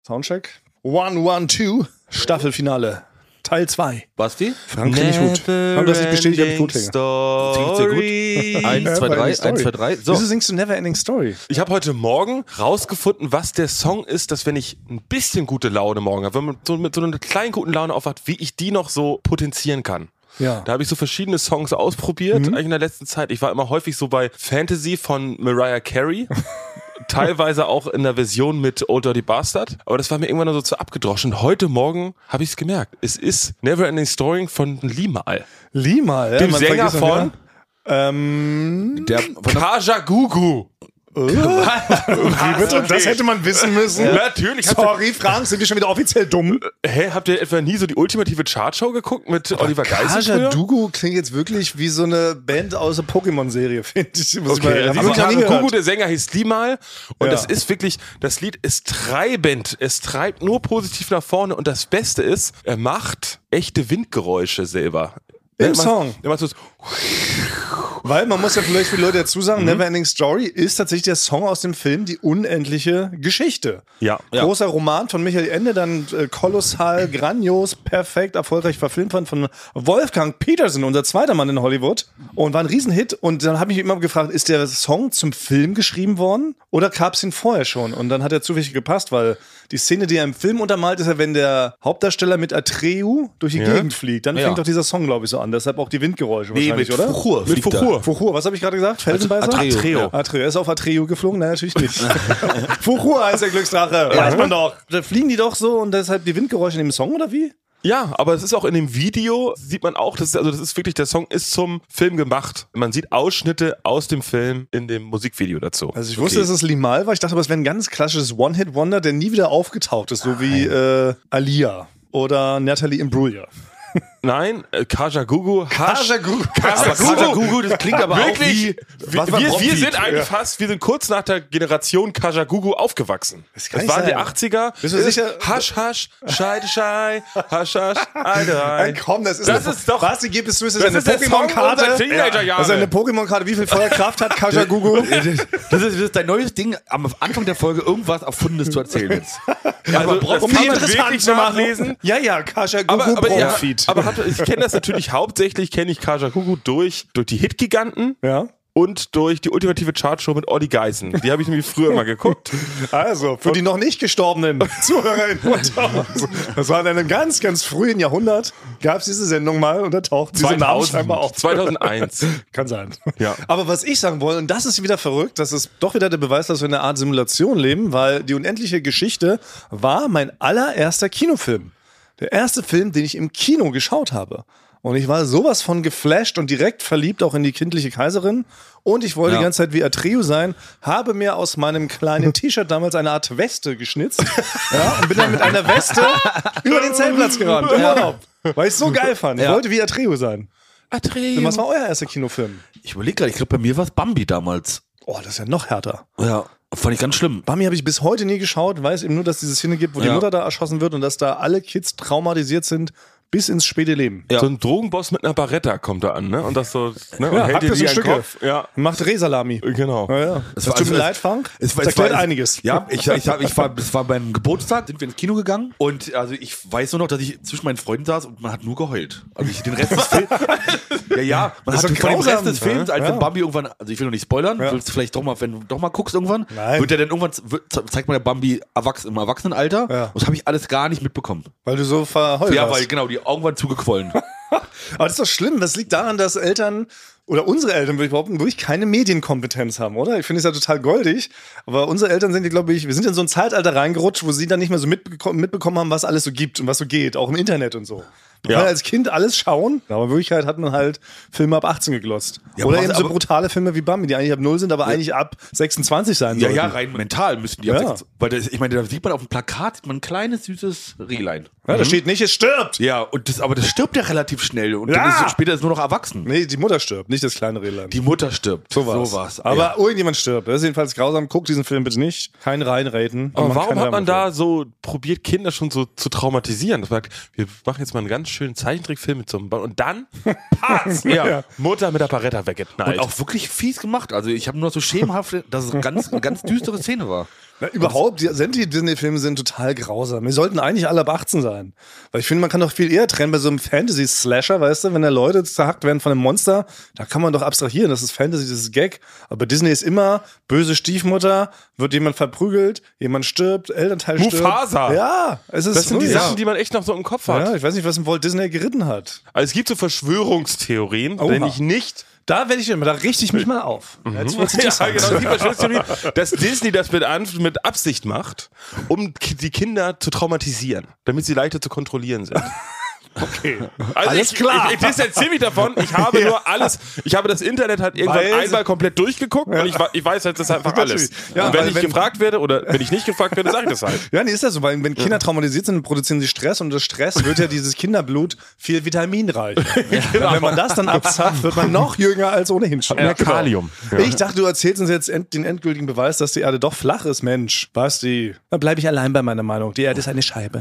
Soundcheck. 112, Staffelfinale. Teil 2. Basti? Frank finde ich gut. Frank, das nicht bestätigt, ich habe Bluthänge. Klingt sehr gut. 1, 2, 3, 1, 2, 3. So. Wieso singst du Neverending Story? Ich habe heute Morgen rausgefunden, was der Song ist, dass wenn ich ein bisschen gute Laune morgen habe, wenn man so mit so einer kleinen guten Laune aufwacht, wie ich die noch so potenzieren kann. Ja. Da habe ich so verschiedene Songs ausprobiert, eigentlich in der letzten Zeit. Ich war immer häufig so bei Fantasy von Mariah Carey. Teilweise auch in der Version mit Old Dirty Bastard. Aber das war mir irgendwann so zu abgedroschen. Und heute Morgen habe ich es gemerkt. Es ist Neverending Story von Limahl. Limahl, ja. Dem Sänger von Kaja Gugu. Wie bitte? Das hätte man wissen müssen. Ja. Natürlich. Sorry, Frank, sind wir schon wieder offiziell dumm? Habt ihr etwa nie so die ultimative Chartshow geguckt mit Oliver Geisel? Kaja Gugu klingt jetzt wirklich wie so eine Band aus der Pokémon-Serie, finde ich. Okay, Kaja Gugu, der Sänger hieß Limahl und Ja. das ist wirklich, das Lied ist treibend, es treibt nur positiv nach vorne und das Beste ist, er macht echte Windgeräusche selber. Im Song. Er macht so, Weil man muss ja vielleicht für die Leute dazu sagen, Neverending Story ist tatsächlich der Song aus dem Film Die unendliche Geschichte. Ja. Großer Roman von Michael Ende, dann kolossal, grandios, perfekt, erfolgreich verfilmt von Wolfgang Petersen, unser zweiter Mann in Hollywood. Und war ein Riesenhit. Und dann habe ich mich immer gefragt, ist der Song zum Film geschrieben worden oder gab es ihn vorher schon? Und dann hat er zufällig gepasst, weil die Szene, die er im Film untermalt, ist ja, wenn der Hauptdarsteller mit Atreu durch die Gegend fliegt. Dann fängt doch dieser Song, glaube ich, so an. Deshalb auch die Windgeräusche wahrscheinlich, oder? Mit Fuchur. Fuchur, was habe ich gerade gesagt? Felsenbeißer? Atreo. Atreo. Er ist auf Atreo geflogen? Nein, natürlich nicht. Fuchur heißt der Glücksdrache. Weiß man doch. Da fliegen die doch so und deshalb die Windgeräusche in dem Song, oder wie? Ja, aber es ist auch in dem Video, sieht man auch, das ist wirklich, der Song ist zum Film gemacht. Man sieht Ausschnitte aus dem Film in dem Musikvideo dazu. Also ich wusste, dass es Limahl war. Ich dachte aber, es wäre ein ganz klassisches One-Hit-Wonder, der nie wieder aufgetaucht ist, so wie Alia oder Natalie Imbruglia. Nein, Kaja Gugu. Kaja Gugu. Kaja Gugu, das klingt aber Wirklich, auch wie... wir sind eigentlich wir sind kurz nach der Generation Kaja Gugu aufgewachsen. Das Das kann waren nicht die sein. 80er. Bist du sicher? Hasch, hasch, scheide, schei, hasch, hasch, eide, Komm, das ist doch... Basti, gib es zu, ist Das eine ist der Song Pokémon-Karte. unserer Teenagerjahre. Also eine Pokémon-Karte, wie viel Feuerkraft hat Kaja Gugu? Das ist dein neues Ding, am Anfang der Folge irgendwas Erfundenes zu erzählen jetzt. Also, Um kann die man interessant wirklich zu machen. nachlesen. Ja, Kaja Gugu Aber Profit. ich kenne das natürlich hauptsächlich, kenne ich Kaja Gugu durch die Hit-Giganten Ja. und durch die ultimative Chartshow mit Olli Geißen. Die habe ich nämlich früher mal geguckt. Also, für die noch nicht gestorbenen Zuhörerinnen unter uns. Das war in einem ganz, ganz frühen Jahrhundert. Gab es diese Sendung mal und da taucht diese Namen scheinbar auf. 2001. Kann sein. Ja. Aber was ich sagen wollte, und das ist wieder verrückt, das ist doch wieder der Beweis, dass wir in einer Art Simulation leben, weil die unendliche Geschichte war mein allererster Kinofilm. Der erste Film, den ich im Kino geschaut habe. Und ich war sowas von geflasht und direkt verliebt auch in die kindliche Kaiserin. Und ich wollte die ganze Zeit wie Atreu sein, habe mir aus meinem kleinen T-Shirt damals eine Art Weste geschnitzt und bin dann mit einer Weste über den Zeltplatz gerannt. Im Urlaub. Weil ich es so geil fand. Ich wollte wie Atreu sein. Atreu. Was war euer erster Kinofilm? Ich überlege gerade, ich glaube, bei mir war es Bambi damals. Oh, das ist ja noch härter. Ja, fand ich ganz schlimm. Bambi habe ich bis heute nie geschaut, weiß eben nur, dass es diese Szene gibt, wo die Mutter da erschossen wird und dass da alle Kids traumatisiert sind bis ins späte Leben. Ja. So ein Drogenboss mit einer Barretta kommt da an, ne? Und das so, ne? Und Ja, hält hackt dir das die in an den Stücke. Kopf. Ja, Macht Rehsalami. genau. Ja. Das war- tut mir es- leid, Frank. Es Das erklärt einiges. Ja, es war beim Geburtstag, sind wir ins Kino gegangen und also ich weiß nur noch, dass ich zwischen meinen Freunden saß und man hat nur geheult. Also den Rest des Films. Man ist hat doch von dem grausam. Rest des Films, als Ja. wenn Bambi irgendwann, also ich will noch nicht spoilern, willst du vielleicht doch mal, wenn du doch mal guckst irgendwann, Nein. wird er dann irgendwann, zeigt man der Bambi im Erwachsenenalter. Ja. Und das habe ich alles gar nicht mitbekommen. Weil du so verheult Ja, warst. weil genau, die Augen waren zugequollen. Aber das ist doch schlimm. Das liegt daran, dass Eltern oder unsere Eltern, würde ich behaupten, wirklich keine Medienkompetenz haben, oder? Ich finde es ja total goldig. Aber unsere Eltern sind, glaube ich, wir sind in so ein Zeitalter reingerutscht, wo sie dann nicht mehr so mitbekommen haben, was alles so gibt und was so geht, auch im Internet und so. Man kann als Kind alles schauen, aber in Wirklichkeit hat man halt Filme ab 18 geglotzt. Ja, oder aber eben was- so aber- brutale Filme wie Bambi, die eigentlich ab 0 sind, aber eigentlich ab 26 sein sollten. Ja, rein mental müssten die. Ja. Weil ich meine, da sieht man auf dem Plakat sieht man ein kleines, süßes Rehlein. Ja, da steht nicht, es stirbt. Ja, und aber das stirbt ja relativ schnell. Und Ja. dann ist, später ist es nur noch erwachsen. Nee, die Mutter stirbt, nicht das kleine Rehlein. Die Mutter stirbt. So war's. Aber irgendjemand stirbt. Das ist jedenfalls grausam. Guckt diesen Film bitte nicht. Kein reinreden. Aber Macht warum keine hat man Werbung da so probiert, Kinder schon so zu traumatisieren? Das sagt, wir machen jetzt mal einen ganz schönen Zeichentrickfilm mit so einem und dann Patz, Ja. Mutter mit der Barretta weggeknallt. Und auch wirklich fies gemacht. Also ich habe nur so schemenhaft, dass es eine ganz düstere Szene war. Na, überhaupt, sämtliche Disney-Filme sind total grausam. Wir sollten eigentlich alle ab 18 sein. Weil ich finde, man kann doch viel eher trennen bei so einem Fantasy-Slasher, weißt du, wenn da Leute zerhackt werden von einem Monster, da kann man doch abstrahieren, das ist Fantasy, das ist Gag. Aber Disney ist immer böse Stiefmutter, wird jemand verprügelt, jemand stirbt, Elternteil stirbt. Mufasa. Ja, es ist Das sind die so, Sachen, die man echt noch so im Kopf hat. ja, ich weiß nicht, was im Walt Disney geritten hat. Also es gibt so Verschwörungstheorien, Oha. wenn ich nicht Da werde ich immer, da richte ich mich mal auf. Jetzt wird's ja, interessant. genau, es gibt Verschwörungstheorien, dass Disney das mit Absicht macht, um die Kinder zu traumatisieren, damit sie leichter zu kontrollieren sind. Okay. Also Alles klar. Ich distanziere mich davon. Ich habe nur alles. Ich habe das Internet halt irgendwann Weil- einmal komplett durchgeguckt und ich weiß halt, das ist einfach alles. Ja, und wenn weil ich wenn- gefragt werde oder wenn ich nicht gefragt werde, sage ich das halt. Ja, nee, ist das so, weil wenn Kinder traumatisiert sind, produzieren sie Stress und durch Stress wird ja dieses Kinderblut viel vitaminreicher. Und wenn man das dann abzapft, wird man noch jünger als ohnehin schon. Mehr Kalium. Ja. Ich dachte, du erzählst uns jetzt den endgültigen Beweis, dass die Erde doch flach ist, Mensch. Basti, da bleibe ich allein bei meiner Meinung. Die Erde ist eine Scheibe.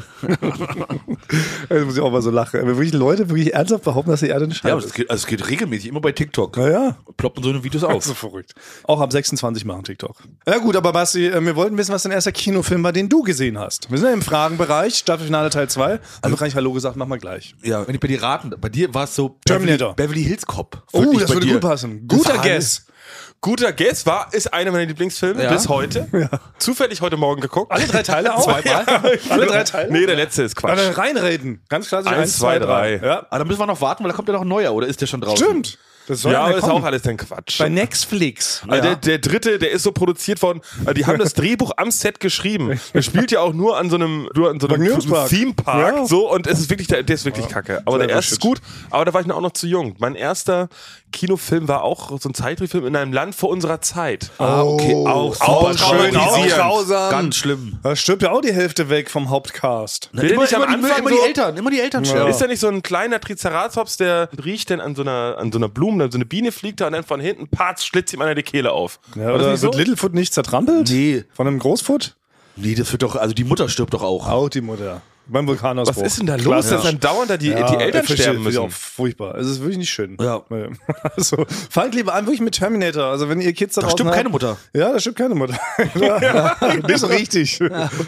Da muss ich auch mal so lachen. Aber wirklich Leute wirklich ernsthaft behaupten, dass die Erde eine Ja, Scheibe aber ist. es geht regelmäßig, immer bei TikTok. Naja. Ploppen so eine Videos auf. So verrückt. Auch ab 26 machen TikTok. Ja gut, aber Basti, wir wollten wissen, was dein erster Kinofilm war, den du gesehen hast. Wir sind ja im Fragenbereich, Staffelfinale Teil 2. Also kann ich Hallo gesagt, mach mal gleich. Ja, wenn ich bei dir raten, bei dir war es so Terminator. Beverly Hills Cop. Oh, Wirklich das bei würde dir. gut passen. Guter Das Guess. Guter Guess ist einer meiner Lieblingsfilme Ja. bis heute. Zufällig heute Morgen geguckt. Alle 3 Teile auch? Alle 3 Teile? Nee, der letzte ist Quatsch. Dann reinreden. Ganz klassisch. 1, 2, 3. Ja. Ah, da müssen wir noch warten, weil da kommt ja noch ein neuer, oder ist der schon draußen? Stimmt. Das soll Ja, ja aber ist kommen. auch alles dann Quatsch. Bei Netflix. Also der dritte, der ist so produziert worden, die haben das Drehbuch am Set geschrieben. Der spielt ja auch nur an so einem Vergnügungspark. Theme-Park. Ja. So, und es ist wirklich, der ist wirklich kacke. Aber der Selber erste ist shit. gut, aber da war ich noch auch noch zu jung. Mein erster Kinofilm war auch so ein Zeittrickfilm in einem Land vor unserer Zeit. Ah, okay. Auch super schön, auch traumatisierend. grausam. Ganz schlimm. Da stirbt ja auch die Hälfte weg vom Hauptcast. Will der nicht am Anfang immer so- die Eltern, immer die Eltern sterben. Ist da nicht so ein kleiner Triceratops, der riecht denn an so einer Blume, dann so eine Biene fliegt da und dann von hinten, patz, schlitzt ihm einer die Kehle auf. Ja, War das oder nicht wird so? Littlefoot nicht zertrampelt? Nee. Von einem Großfoot? Nee, das wird doch, also die Mutter stirbt doch auch. Auch die Mutter. Beim Vulkanausbruch. Was ist denn da los, Klassisch. dass dann dauernd da die Eltern verstehe, sterben finde ich müssen? auch furchtbar. Es ist wirklich nicht schön. Ja. Also, fangt lieber an, wirklich mit Terminator. Also, wenn ihr Kids da draußen stimmt habt- keine Mutter. Ja, da stimmt keine Mutter. Ja. Nicht so richtig.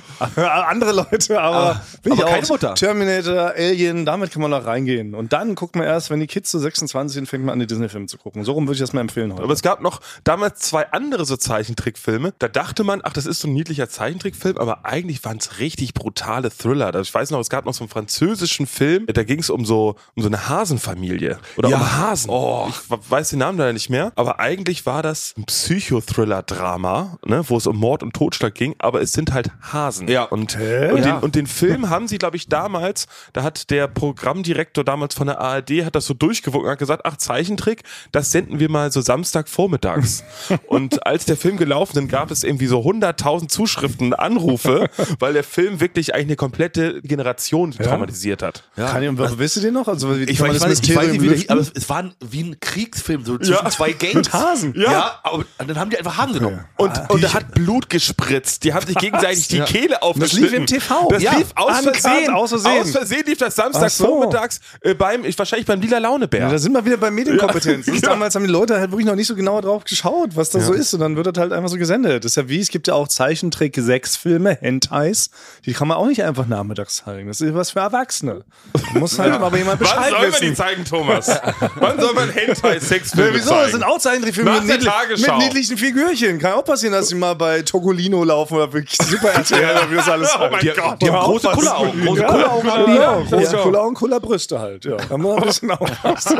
Andere Leute, aber, bin ich aber keine auch. Mutter. Terminator, Alien, damit kann man noch reingehen. Und dann guckt man erst, wenn die Kids so 26 sind, fängt man an, die Disney-Filme zu gucken. So rum würde ich das mal empfehlen heute. Aber es gab noch damals 2 andere so Zeichentrickfilme. Da dachte man, ach, das ist so ein niedlicher Zeichentrickfilm, aber eigentlich waren es richtig brutale Thriller. Also ich weiß noch, es gab noch so einen französischen Film, da ging es um so eine Hasenfamilie. Oder Ja. um Hasen. Ich weiß den Namen leider nicht mehr. Aber eigentlich war das ein Psychothriller-Drama, ne, wo es um Mord und Totschlag ging, aber es sind halt Hasen. Ja. Und Ja. den Film haben sie, glaube ich, damals, da hat der Programmdirektor damals von der ARD, hat das so durchgewunken und hat gesagt, ach, Zeichentrick, das senden wir mal so Samstagvormittags. Und als der Film gelaufen ist, gab es irgendwie so 100.000 Zuschriften, Anrufe, weil der Film wirklich eigentlich eine komplette Generation traumatisiert hat. Kann ich, wisst ihr den noch? Also, wie Ich kann man weiß, das ich weiß nicht, wie lüften? der, aber es war wie ein Kriegsfilm, so zwischen zwei Gangs. Mit Hasen. Ja, aber und dann haben die einfach Hasen genommen. Und da hat Blut gespritzt. Die haben sich gegenseitig die Kehle aufgeschnitten. lief im TV. Das Ja, lief aus uncut, Versehen. aus Versehen. Aus Versehen lief das Samstag Ach so. vormittags wahrscheinlich beim Lila Launebär. Ja, da sind wir wieder bei Medienkompetenz. Das ist Ja. Damals haben die Leute halt wirklich noch nicht so genau drauf geschaut, was das so ist. Und dann wird das halt einfach so gesendet. Das ist ja wie, es gibt ja auch Zeichentrick-6-Filme, Hentais. Die kann man auch nicht einfach nachmittags zeigen. Das ist was für Erwachsene. Da muss halt aber jemand Wann Bescheid soll man wissen. die zeigen, Thomas? Wann soll man Hentai-Sexfilme Wieso? Das zeigen? sind auch Zeichentrickfilme Nach mit, der mit Tagesschau. niedlichen Figürchen. Kann auch passieren, dass sie mal bei Togolino laufen oder wirklich Super RTL oder wie das alles Oh mein heißt. Gott. Die haben große Kulleraugen. Große Kulleraugen haben die. Ja, große Ja. Kulleraugen, Kullerbrüste halt. Ja, da muss man ein bisschen aufpassen.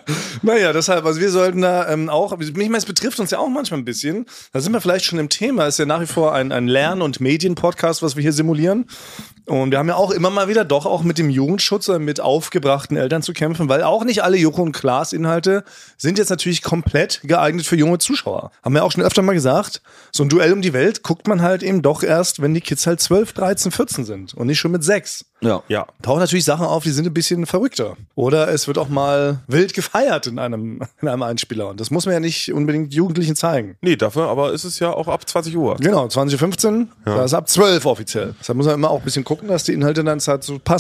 Naja, deshalb, also wir sollten da auch, ich meine, es betrifft uns ja auch manchmal ein bisschen. Da sind wir vielleicht schon im Thema. Es ist ja nach wie vor ein Lern- und Medien-Podcast, was wir hier simulieren. Und wir haben ja auch immer mal wieder doch auch mit dem Jugendschutz oder mit aufgebrachten Eltern zu kämpfen, weil auch nicht alle Joko und Klaas Inhalte sind jetzt natürlich komplett geeignet für junge Zuschauer. Haben wir auch schon öfter mal gesagt, so ein Duell um die Welt guckt man halt eben doch erst, wenn die Kids halt 12, 13, 14 sind und nicht schon mit 6. Ja. Tauchen natürlich Sachen auf, die sind ein bisschen verrückter. Oder es wird auch mal wild gefeiert in einem Einspieler. Und das muss man ja nicht unbedingt Jugendlichen zeigen. Nee, dafür aber ist es ja auch ab 20 Uhr. Genau, 20.15 Uhr, das ist ab 12 offiziell. Deshalb muss man immer auch ein bisschen gucken, dass die Inhalte dann halt so passen.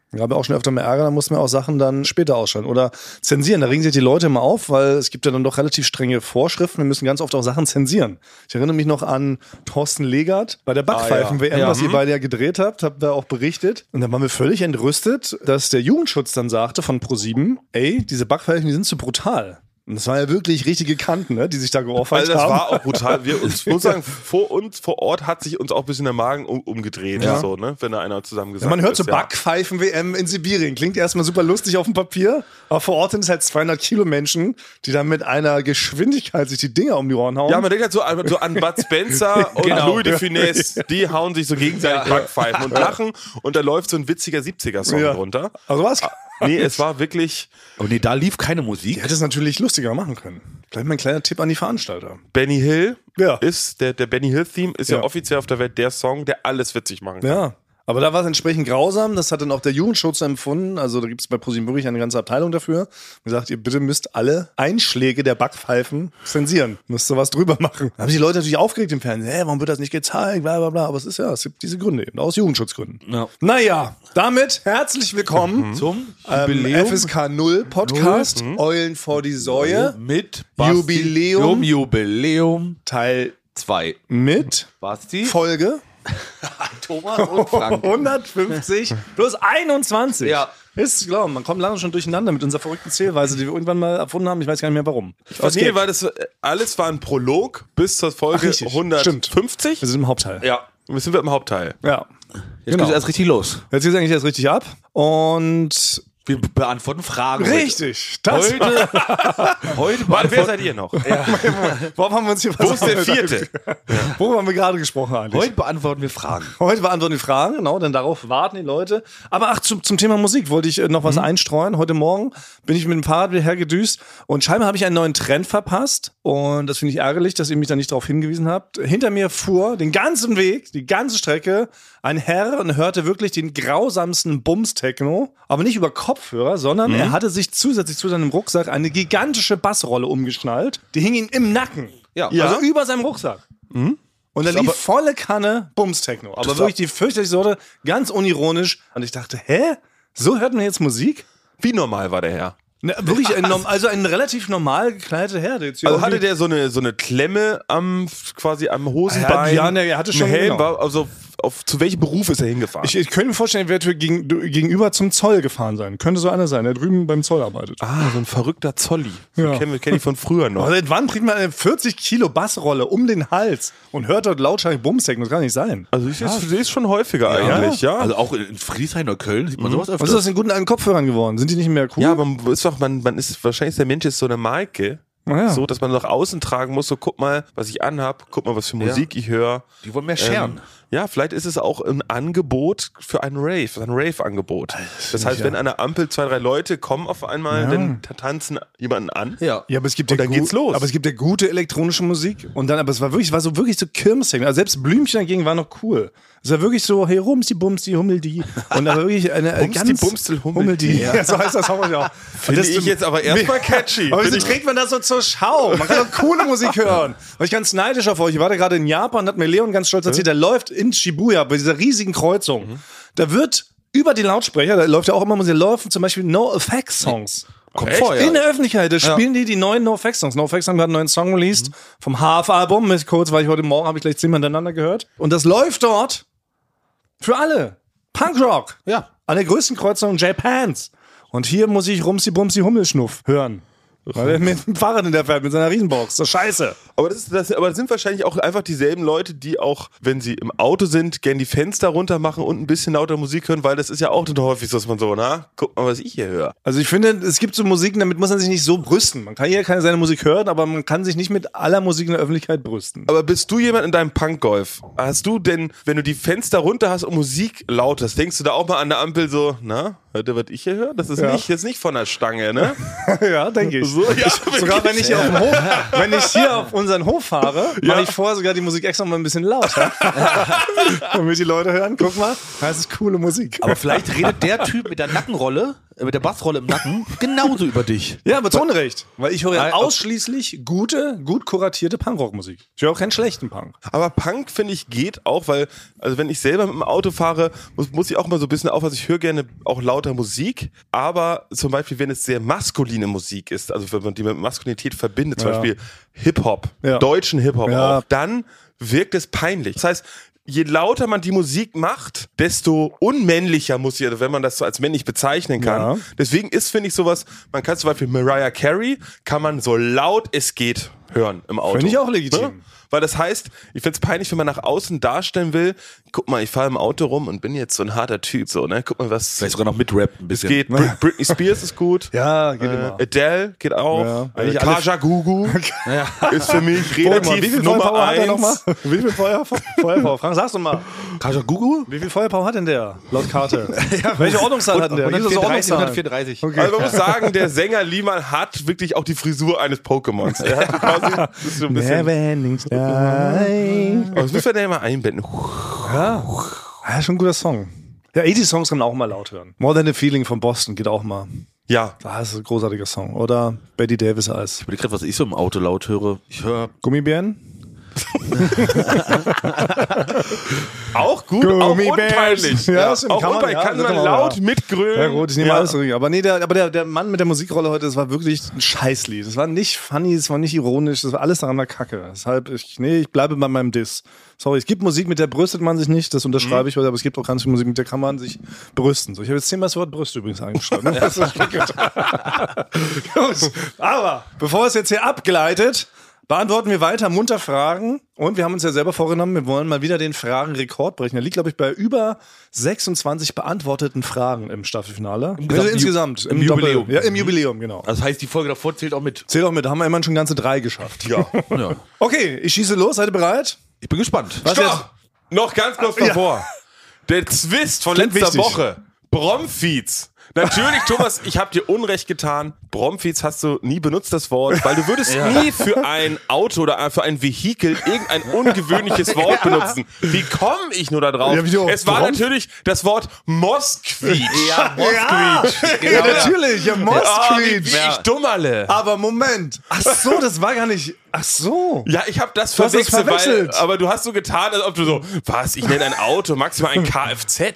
Ich habe auch schon öfter mal Ärger, da muss man auch Sachen dann später ausschalten oder zensieren. Da regen sich die Leute immer auf, weil es gibt ja dann doch relativ strenge Vorschriften. Wir müssen ganz oft auch Sachen zensieren. Ich erinnere mich noch an Thorsten Legert bei der Backpfeifen-WM, was ihr beide ja gedreht habt ihr auch berichtet. Und da waren wir völlig entrüstet, dass der Jugendschutz dann sagte von ProSieben, ey, diese Backpfeifen, die sind zu brutal. Und das war ja wirklich richtige Kanten, ne, die sich da geohrfeigt haben. Also das war auch brutal. Ich muss sagen, vor Ort hat sich uns auch ein bisschen der Magen umgedreht, so, ne, wenn da einer zusammengesagt Man hört so ist, Backpfeifen-WM in Sibirien. Klingt erstmal super lustig auf dem Papier, aber vor Ort sind es halt 200 Kilo Menschen, die dann mit einer Geschwindigkeit sich die Dinger um die Ohren hauen. Ja, man denkt halt so an Bud Spencer und Louis de Funès, die hauen sich so gegenseitig Backpfeifen und lachen und da läuft so ein witziger 70er-Song drunter. Also was? Nee, es war wirklich... Oh nee, da lief keine Musik. Die hätte es natürlich lustiger machen können. Vielleicht mal ein kleiner Tipp an die Veranstalter. Benny Hill Ja. ist, der Benny Hill-Theme ist ja offiziell auf der Welt der Song, der alles witzig machen kann. Ja. Aber da war es entsprechend grausam, das hat dann auch der Jugendschutz empfunden, also da gibt es bei ProSieben wirklich eine ganze Abteilung dafür. Gesagt, ihr bitte müsst alle Einschläge der Backpfeifen zensieren, müsst ihr was drüber machen. Da haben sich die Leute natürlich aufgeregt im Fernsehen, warum wird das nicht gezeigt, bla bla bla, aber es gibt diese Gründe eben, aus Jugendschutzgründen. Ja. Naja, damit herzlich willkommen Zum Jubiläum. FSK 0 Podcast, Eulen vor die Säue, Mit Jubiläum. Teil 2. mit Basti, Folge Thomas und Frank. 150 plus 21. Ja. Ist, glaube man kommt langsam schon durcheinander mit unserer verrückten Zählweise, die wir irgendwann mal erfunden haben. Ich weiß gar nicht mehr warum. Nee, weil das alles war ein Prolog bis zur Folge richtig. 150. Wir sind im Hauptteil. Ja, wir sind im Hauptteil. Ja. Jetzt geht es erst richtig los. Jetzt geht's eigentlich erst richtig ab. Und Wir beantworten Fragen. richtig. Das Heute Wer seid ihr noch? Worauf haben wir uns hier Wo ist der vierte? Worüber haben wir gerade gesprochen eigentlich? Heute beantworten wir Fragen. Heute beantworten die Fragen, genau, denn darauf warten die Leute. Aber zum Thema Musik wollte ich noch was einstreuen. Heute Morgen bin ich mit dem Fahrrad wieder hergedüst und scheinbar habe ich einen neuen Trend verpasst. Und das finde ich ärgerlich, dass ihr mich da nicht darauf hingewiesen habt. Hinter mir fuhr den ganzen Weg, die ganze Strecke, ein Herr und hörte wirklich den grausamsten Bums-Techno. Aber nicht über Kopfhörer, sondern er hatte sich zusätzlich zu seinem Rucksack eine gigantische Bassrolle umgeschnallt. Die hing ihm im Nacken. Ja. Also über seinem Rucksack. Und da lief volle Kanne Bums-Techno. Aber wirklich die fürchterliche Sorte, ganz unironisch. Und ich dachte, hä? So hört man jetzt Musik? Wie normal war der Herr? Ne, wirklich ein relativ normal gekleideter Herr. Der jetzt hier Also irgendwie- hatte der so eine Klemme quasi am Hosenbein? Ja, er hatte schon einen Helm. genau. War, also zu welchem Beruf ist er hingefahren? Ich könnte mir vorstellen, er wird gegenüber zum Zoll gefahren sein. Könnte so einer sein, der drüben beim Zoll arbeitet. So ein verrückter Zolli. Ja. Kenn ich von früher noch. Aber seit wann bringt man eine 40 Kilo Bassrolle um den Hals und hört dort lautstark Bumstecken? Das kann nicht sein. Also ich sehe es schon häufiger eigentlich, ja. Also auch in Friedrichshain oder Köln sieht man sowas öfter. Was ist das in guten alten Kopfhörern geworden? Sind die nicht mehr cool? Ja, aber man ist wahrscheinlich, der Mensch ist so eine Maike. Ja. So, dass man nach außen tragen muss, so guck mal, was ich anhab, guck mal, was für Musik ich höre. Die wollen mehr scheren. Ja, vielleicht ist es auch ein Angebot für einen Rave, ein Rave-Angebot. Das heißt, wenn an der Ampel 2, 3 Leute kommen auf einmal, dann tanzen jemanden an. Ja. Ja, aber es gibt Und dann geht's los. Aber es gibt ja gute elektronische Musik und dann, aber es war so Kirmes-Techno. Also selbst Blümchen dagegen war noch cool. Es war wirklich so, hey, Rumsti, Bumsti, Hummeldi. Und da wirklich eine Bumsti, ganz Bumstel, Hummeldi. Ja, so heißt das auch. Ja. Finde ich jetzt aber erstmal catchy. Aber wieso trägt man das so zur Schau? Man kann doch coole Musik hören. War ich ganz neidisch auf euch. Ich war da gerade in Japan, hat mir Leon ganz stolz erzählt, der läuft in Shibuya bei dieser riesigen Kreuzung. Da wird über die Lautsprecher, da läuft ja auch immer Musik, da laufen zum Beispiel No-Effects-Songs. Kommt Echt? vor, ja. In der Öffentlichkeit, da spielen die neuen No-Effects-Songs. No-Effects haben gerade einen neuen Song released vom Half-Album. Kurz, weil ich heute Morgen habe ich gleich 10 hintereinander gehört. Und das läuft dort für alle. Punkrock. Ja. An der größten Kreuzung Japans. Und hier muss ich Rumsi Bumsi Hummelschnuff hören. Weil er mit dem Fahrrad in der fährt, mit seiner Riesenbox. Das ist scheiße. Aber aber das sind wahrscheinlich auch einfach dieselben Leute, die auch, wenn sie im Auto sind, gern die Fenster runter machen und ein bisschen lauter Musik hören, weil das ist ja auch total häufig so, dass man so, guck mal, was ich hier höre. Also ich finde, es gibt so Musiken, damit muss man sich nicht so brüsten. Man kann hier seine Musik hören, aber man kann sich nicht mit aller Musik in der Öffentlichkeit brüsten. Aber bist du jemand in deinem Punkgolf? Hast du denn, wenn du die Fenster runter hast und Musik laut hast, denkst du da auch mal an der Ampel so, hört ihr, was ich hier höre? Das ist jetzt nicht von der Stange, ne? Ja, denke ich. So, ja, Sogar wenn ich hier auf dem Hof, wenn ich hier auf unseren Hof fahre, mache ich vorher sogar die Musik extra mal ein bisschen lauter. Damit die Leute hören, guck mal, das ist coole Musik. Aber vielleicht redet der Typ mit der Nackenrolle mit der Bassrolle im Nacken genauso über dich. Ja, aber zu Unrecht. Weil ich höre ja ausschließlich gut kuratierte Punkrock-Musik. Ich höre auch keinen schlechten Punk. Aber Punk, finde ich, geht auch, weil, also wenn ich selber mit dem Auto fahre, muss ich auch mal so ein bisschen aufpassen. Ich höre gerne auch lauter Musik, aber zum Beispiel, wenn es sehr maskuline Musik ist, also wenn man die mit Maskulinität verbindet, zum Beispiel Hip-Hop, deutschen Hip-Hop auch, dann wirkt es peinlich. Das heißt, je lauter man die Musik macht, desto unmännlicher muss sie, wenn man das so als männlich bezeichnen kann. Ja. Deswegen ist, finde ich, sowas, man kann zum Beispiel Mariah Carey, kann man so laut es geht hören im Auto. Finde ich auch legitim. Ja? Weil das heißt, ich find's peinlich, wenn man nach außen darstellen will, guck mal, ich fahre im Auto rum und bin jetzt so ein harter Typ, so, ne? Guck mal, was... Vielleicht sogar noch mit Rap ein bisschen. Geht. Britney Spears ist gut. Ja, geht immer. Adele geht auch. Ja. Kaja Gugu ist für mich relativ wie viel Nummer Feuerpower hat er 1. nochmal? Wie viel Feuerpower? Frank, sag's doch mal. Kaja Gugu? Wie viel Feuerpower hat denn der, laut Karte? Welche Ordnungszahl hat denn der? 134. Okay. Also man muss sagen, der Sänger Liemann hat wirklich auch die Frisur eines Pokémons. Er hat quasi, das ist so ein bisschen... Aber das müssen wir dann mal einbinden. Ja, schon ein guter Song. Ja, 80-Songs kann man auch mal laut hören. More Than a Feeling von Boston geht auch mal. Ja. Das ist ein großartiger Song. Oder Betty Davis Eis. Ich überlege gerade, was ich so im Auto laut höre. Ich höre Gummibären? Auch gut, auch unpeinlich. Ja, stimmt. Auch unpeinlich, kann man laut mitgrölen. Ja gut, ich nehme alles zurück. Aber nee, der Mann mit der Musikrolle heute, das war wirklich ein Scheißlied. Das war nicht funny, das war nicht ironisch, das war alles daran der Kacke. Deshalb, ich bleibe bei meinem Diss. Sorry, es gibt Musik, mit der brüstet man sich nicht, das unterschreibe ich heute, aber es gibt auch ganz viel Musik, mit der kann man sich brüsten. So, ich habe jetzt 10-mal das Wort Brüste übrigens angeschrieben. Ne? Gut, aber bevor es jetzt hier abgleitet, beantworten wir weiter munter Fragen und wir haben uns ja selber vorgenommen, wir wollen mal wieder den Fragenrekord brechen. Der liegt, glaube ich, bei über 26 beantworteten Fragen im Staffelfinale. Also insgesamt. Im Jubiläum. Ja, im Jubiläum, genau. Das heißt, die Folge davor zählt auch mit. Zählt auch mit, da haben wir immerhin schon ganze 3 geschafft. Ja. Okay, ich schieße los, seid ihr bereit? Ich bin gespannt. Was jetzt? Noch ganz kurz davor. Der Zwist von letzter Woche. Bromfiez. Natürlich, Thomas, ich habe dir Unrecht getan. Bromfiez hast du nie benutzt, das Wort, weil du würdest nie für ein Auto oder für ein Vehikel irgendein ungewöhnliches Wort benutzen. Wie komme ich nur da drauf? Ja, es war natürlich das Wort Mosquietsch. Ja, Mosquietsch. Ja, natürlich, ja, Mosquietsch. Wie ich Dummerle. Aber Moment. Ach so, das war gar nicht... Ach so. Ja, ich habe das Du hast das verwechselt, verwechselt. aber du hast so getan, als ob du so, was, ich nenne ein Auto maximal ein Kfz.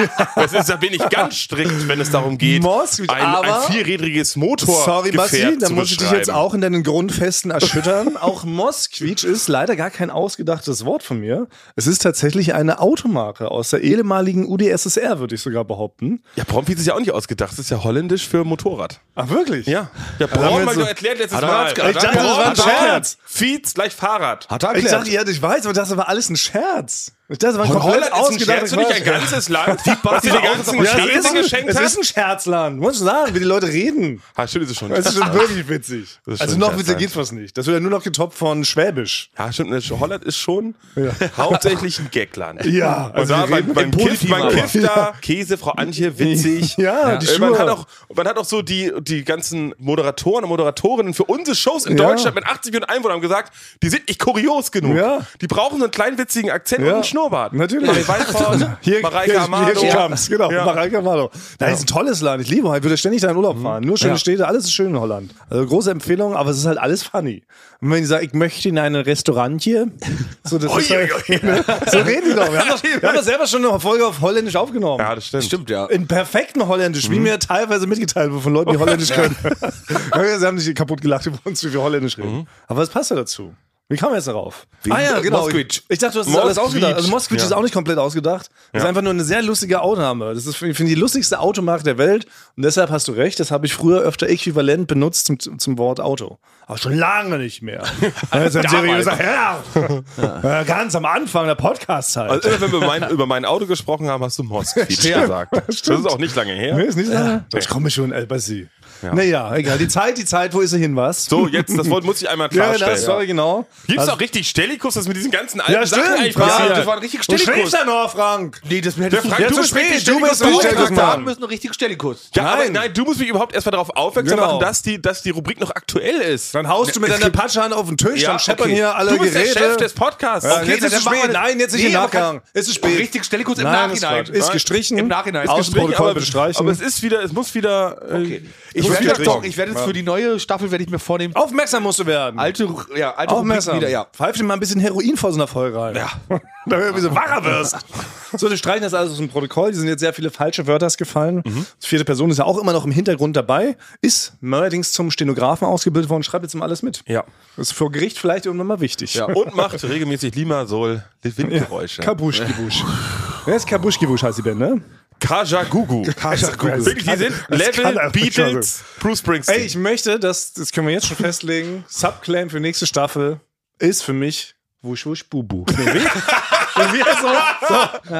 Da bin ich ganz strikt, wenn es darum geht, Mosquietsch, ein aber- vierrädriges Motor. Sorry, Basti, da zu muss ich dich jetzt beschreiben. auch in deinen Grundfesten erschüttern. Auch Mosquietsch ist leider gar kein ausgedachtes Wort von mir. Es ist tatsächlich eine Automarke aus der ehemaligen UdSSR, würde ich sogar behaupten. Ja, Bromfiez ist ja auch nicht ausgedacht, das ist ja holländisch für Motorrad. Ach, wirklich? Ja. Ja, haben wir Brom, jetzt weil so- du erklärt letztes Hat er Mal. jetzt gesagt. Ich dachte, das war ein Scherz. Fiez gleich Fahrrad. Hat er Ich erklärt. dachte, ja, ich weiß, aber das war alles ein Scherz. Ich dachte, das war ein Holland komplett ist ein ausgedachtes Scherz und nicht ein Quatsch. ganzes Land. Was dir die ganzen Ja, Käse geschenkt es ist hast. ein Scherzland. Muss ich sagen, wie die Leute reden. Ah, stimmt, ist es schon. Das ist schon wirklich witzig. Das ist Also schon noch ein witziger Scherzland. geht's fast nicht. Das wird ja nur noch getoppt von Schwäbisch. Ja, stimmt. Holland ist schon hauptsächlich ein Gagland. Ja, Und da wir reden beim im Kiff, Positiven, beim aber. Kiff da, Käse, Frau Antje, witzig. Ja, die Man Schuhe. hat auch so die ganzen Moderatoren und Moderatorinnen für unsere Shows in Ja. Deutschland mit 80 Millionen Einwohnern haben gesagt, die sind nicht kurios genug. Ja. Die brauchen so einen kleinen witzigen Akzent und Ja. einen Schnurrbart. Natürlich. Marie Weinfort, Mareike Amado. Hier kommt's, genau. Ja. Mareike Amado. Da ist ein tolles Land. Ich liebe Holland. Ich würde ständig da in Urlaub fahren. Nur schöne Städte, alles ist schön in Holland. Also große Empfehlung, aber es ist halt alles funny. Und wenn die sagen, ich möchte in ein Restaurant hier, so, das ist halt, so reden die doch. Wir haben doch selber schon eine Folge auf Holländisch aufgenommen. Ja, das stimmt. Stimmt, ja. In perfektem Holländisch, wie mir teilweise mitgeteilt wurde von Leuten, die Holländisch können. Sie haben sich kaputt gelacht über uns, wie wir Holländisch reden. Aber was passt da dazu? Wie kam er jetzt darauf? Mosquietsch. Ich dachte, das ist alles Mosquietsch. ausgedacht. Also Mosquietsch ist auch nicht komplett ausgedacht. Das ist einfach nur eine sehr lustige Autoname. Das ist, ich finde, die lustigste Automarke der Welt. Und deshalb hast du recht, das habe ich früher öfter äquivalent benutzt zum Wort Auto. Aber schon lange nicht mehr. Jetzt haben Siri gesagt, ja, ganz am Anfang der Podcast-Zeit. Also immer wenn wir über mein Auto gesprochen haben, hast du Mosquietsch gesagt. Das ist auch nicht lange her. Nee, ist nicht so. Das komme schon, Basti. Naja, egal. Die Zeit, wo ist sie hin, was? So, jetzt, das muss ich einmal klarstellen. Sorry, genau. Gibt's auch richtig Stellikus, das mit diesen ganzen alten Ja, Sachen stimmt, eigentlich Frank. passiert? Das war ein richtig Du schläfst Stellikus. ja noch, Frank. Nee, das hättest Frank, du du bist bist richtig, richtig du bist Stellikus. richtig gesagt haben Mann. müssen, ein richtiger Stellikus. Ja, aber Nein. nein, du musst mich überhaupt erstmal darauf aufmerksam Genau. machen, dass die Rubrik noch aktuell ist. Dann haust du mit deiner Patschhand auf den Tisch, dann scheppern okay. hier alle Du bist Geräte. der Chef des Podcasts. Ja, Okay, jetzt ist es dann machen spät. wir- Nein, jetzt nicht im Nee, aber Nachgang. Es ist spät. Richtig Stellikus im Nein, das Nachhinein. ist Quatsch. Ist gestrichen. Im Nachhinein. Aus dem Protokoll bitte streichen. aber es muss wieder. Okay. Ich muss werde wieder jetzt, trinken. ich werde jetzt für die neue Staffel werde ich mir vornehmen, Aufmerksam musst du werden. alte Rubriken Aufmerksam. wieder, ja. Pfeif dir mal ein bisschen Heroin vor so einer Folge rein. Ja. Damit du ein bisschen wacher wirst. So, wir streichen das alles aus dem Protokoll. Hier sind jetzt sehr viele falsche Wörter gefallen. Die vierte Person ist ja auch immer noch im Hintergrund dabei. Ist neuerdings zum Stenografen ausgebildet worden. Schreibt jetzt mal alles mit. Ja. Das ist für Gericht vielleicht irgendwann mal wichtig. Ja. Und macht regelmäßig Limassol Windgeräusche. Kabuschkibusch. Wer ist Kabuschkibusch, heißt die Band, ne? Kajagugu. Kajagugu. Wirklich, die sind Das kann Level einfach nicht wahr Beatles, Bruce Springsteen. Ey, ich möchte, das können wir jetzt schon festlegen, Subclaim für nächste Staffel ist für mich Wusch Wusch Bubu. Nee, wie? Wie so?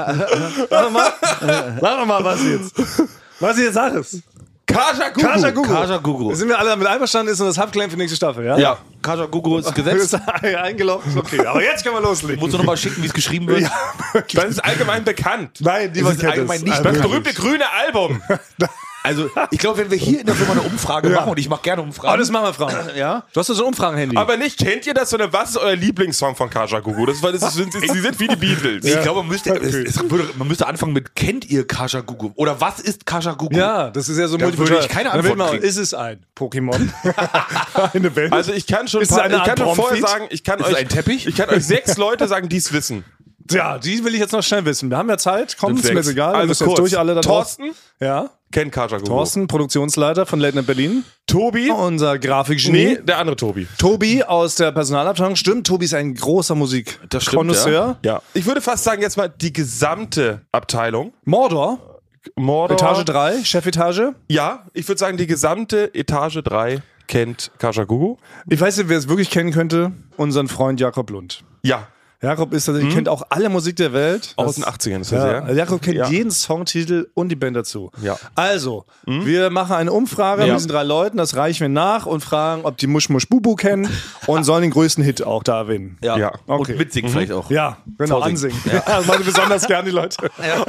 Sag doch mal, was jetzt. Was jetzt sagst. Kajagugu. Kajagugu. Sind wir alle damit einverstanden, ist das Subclaim für nächste Staffel, ja? Ja, Kajagugu ist gesetzt. Ist eingeloggt, ist okay. Aber jetzt können wir loslegen. Musst du nochmal schicken, wie es geschrieben wird? Das ist allgemein bekannt. Nein, niemand kennt allgemein es. nicht Das bekannt. berühmte grüne Album. Also, ich glaube, wenn wir hier in der Firma eine Umfrage machen, und ich mache gerne Aber Umfragen. das machen wir, Frank. Ja? Du hast doch so ein Umfragen-Handy. Aber nicht, kennt ihr das, sondern was ist euer Lieblingssong von Kajagugu? Die sind wie die Beatles. Ich glaube, man müsste anfangen mit, kennt ihr Kajagugu? Oder was ist Kajagugu? Ja, das ist ja so Da würde ich keine Dann Antwort wird man- kriegen. Ist es ein Pokémon? Eine Welt? Also ich kann schon, Ist es eine Art vorher Bromfeed? sagen, ich kann Ist es euch ein Teppich? Ich kann euch 6 Leute sagen, die es wissen. Ja, die will ich jetzt noch schnell wissen. Wir haben ja Zeit. Komm, ist mir Sechs. jetzt egal. Wir Also müssen jetzt kurz. durch alle da drauf. Thorsten Ja. kennt Kajagugu. Thorsten, Produktionsleiter von Late Night Berlin. Tobi? Unser Grafikgenie. Nee, der andere Tobi. Tobi aus der Personalabteilung. Stimmt, Tobi ist ein großer Das stimmt, Musikkonnoisseur. Ja. Ich würde fast sagen, jetzt mal die gesamte Abteilung. Mordor, Mordor. Etage 3, Chefetage. Ja, ich würde sagen, die gesamte Etage 3 kennt Kajagugu. Ich weiß nicht, wer es wirklich kennen könnte. Unseren Freund Jakob Lund. Ja. Jakob ist tatsächlich, kennt auch alle Musik der Welt. Aus den 80ern ist das, Ja, ja. Jakob kennt Ja. jeden Songtitel und die Band dazu. Ja. Also, wir machen eine Umfrage Ja. mit diesen 3 Leuten, das reichen wir nach und fragen, ob die Musch Musch Bubu kennen und sollen den größten Hit auch da erwähnen. Ja. Ja. Okay. Und mitsingen vielleicht auch. Ja, genau, Vorsingen. ansingen. Ja. Das machen besonders gern die Leute.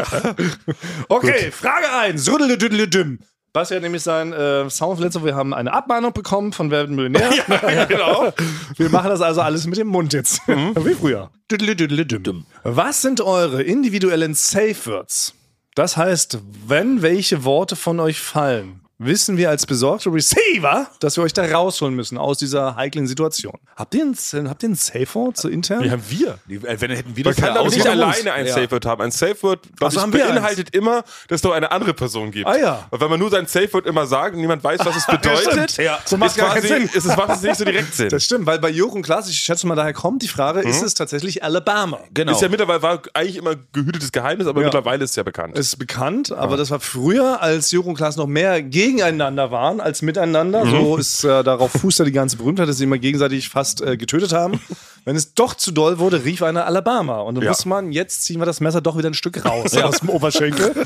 Okay, Frage 1. Rüddeledüddeledüm. Basti hat nämlich sein Soundverletzung. Wir haben eine Abmahnung bekommen von Wer wird Millionär. Ja, genau. Wir machen das also alles mit dem Mund jetzt. Wie früher. Düddeledüdeledüm. Was sind eure individuellen Safe Words? Das heißt, wenn welche Worte von euch fallen, wissen wir als besorgte Receiver, dass wir euch da rausholen müssen aus dieser heiklen Situation. Habt ihr ein Safe Word so intern? Wie haben wir? Wenn hätten wir Man das kann doch nicht aussuchen. alleine ein Ja. Safe Word haben. Ein Safe Word, was so, haben wir beinhaltet immer, dass es doch eine andere Person gibt. Ah, ja. Und wenn man nur sein Safe Word immer sagt und niemand weiß, was es bedeutet, stimmt. Ja. So macht ist gar keinen quasi, Sinn. macht es nicht so direkt Sinn. Das stimmt, weil bei Joko und Klaas, ich schätze mal, daher kommt die Frage, ist es tatsächlich Alabama? Genau. Ist ja mittlerweile war eigentlich immer gehütetes Geheimnis, aber Ja. mittlerweile ist es ja bekannt. Ist bekannt, aber das war früher, als Joko und Klaas noch mehr gegeneinander waren als miteinander. So ist darauf fußt ja die ganze Berühmtheit, dass sie immer gegenseitig fast getötet haben. Wenn es doch zu doll wurde, rief einer Alabama. Und dann Ja. wusste man, jetzt ziehen wir das Messer doch wieder ein Stück raus aus dem Oberschenkel.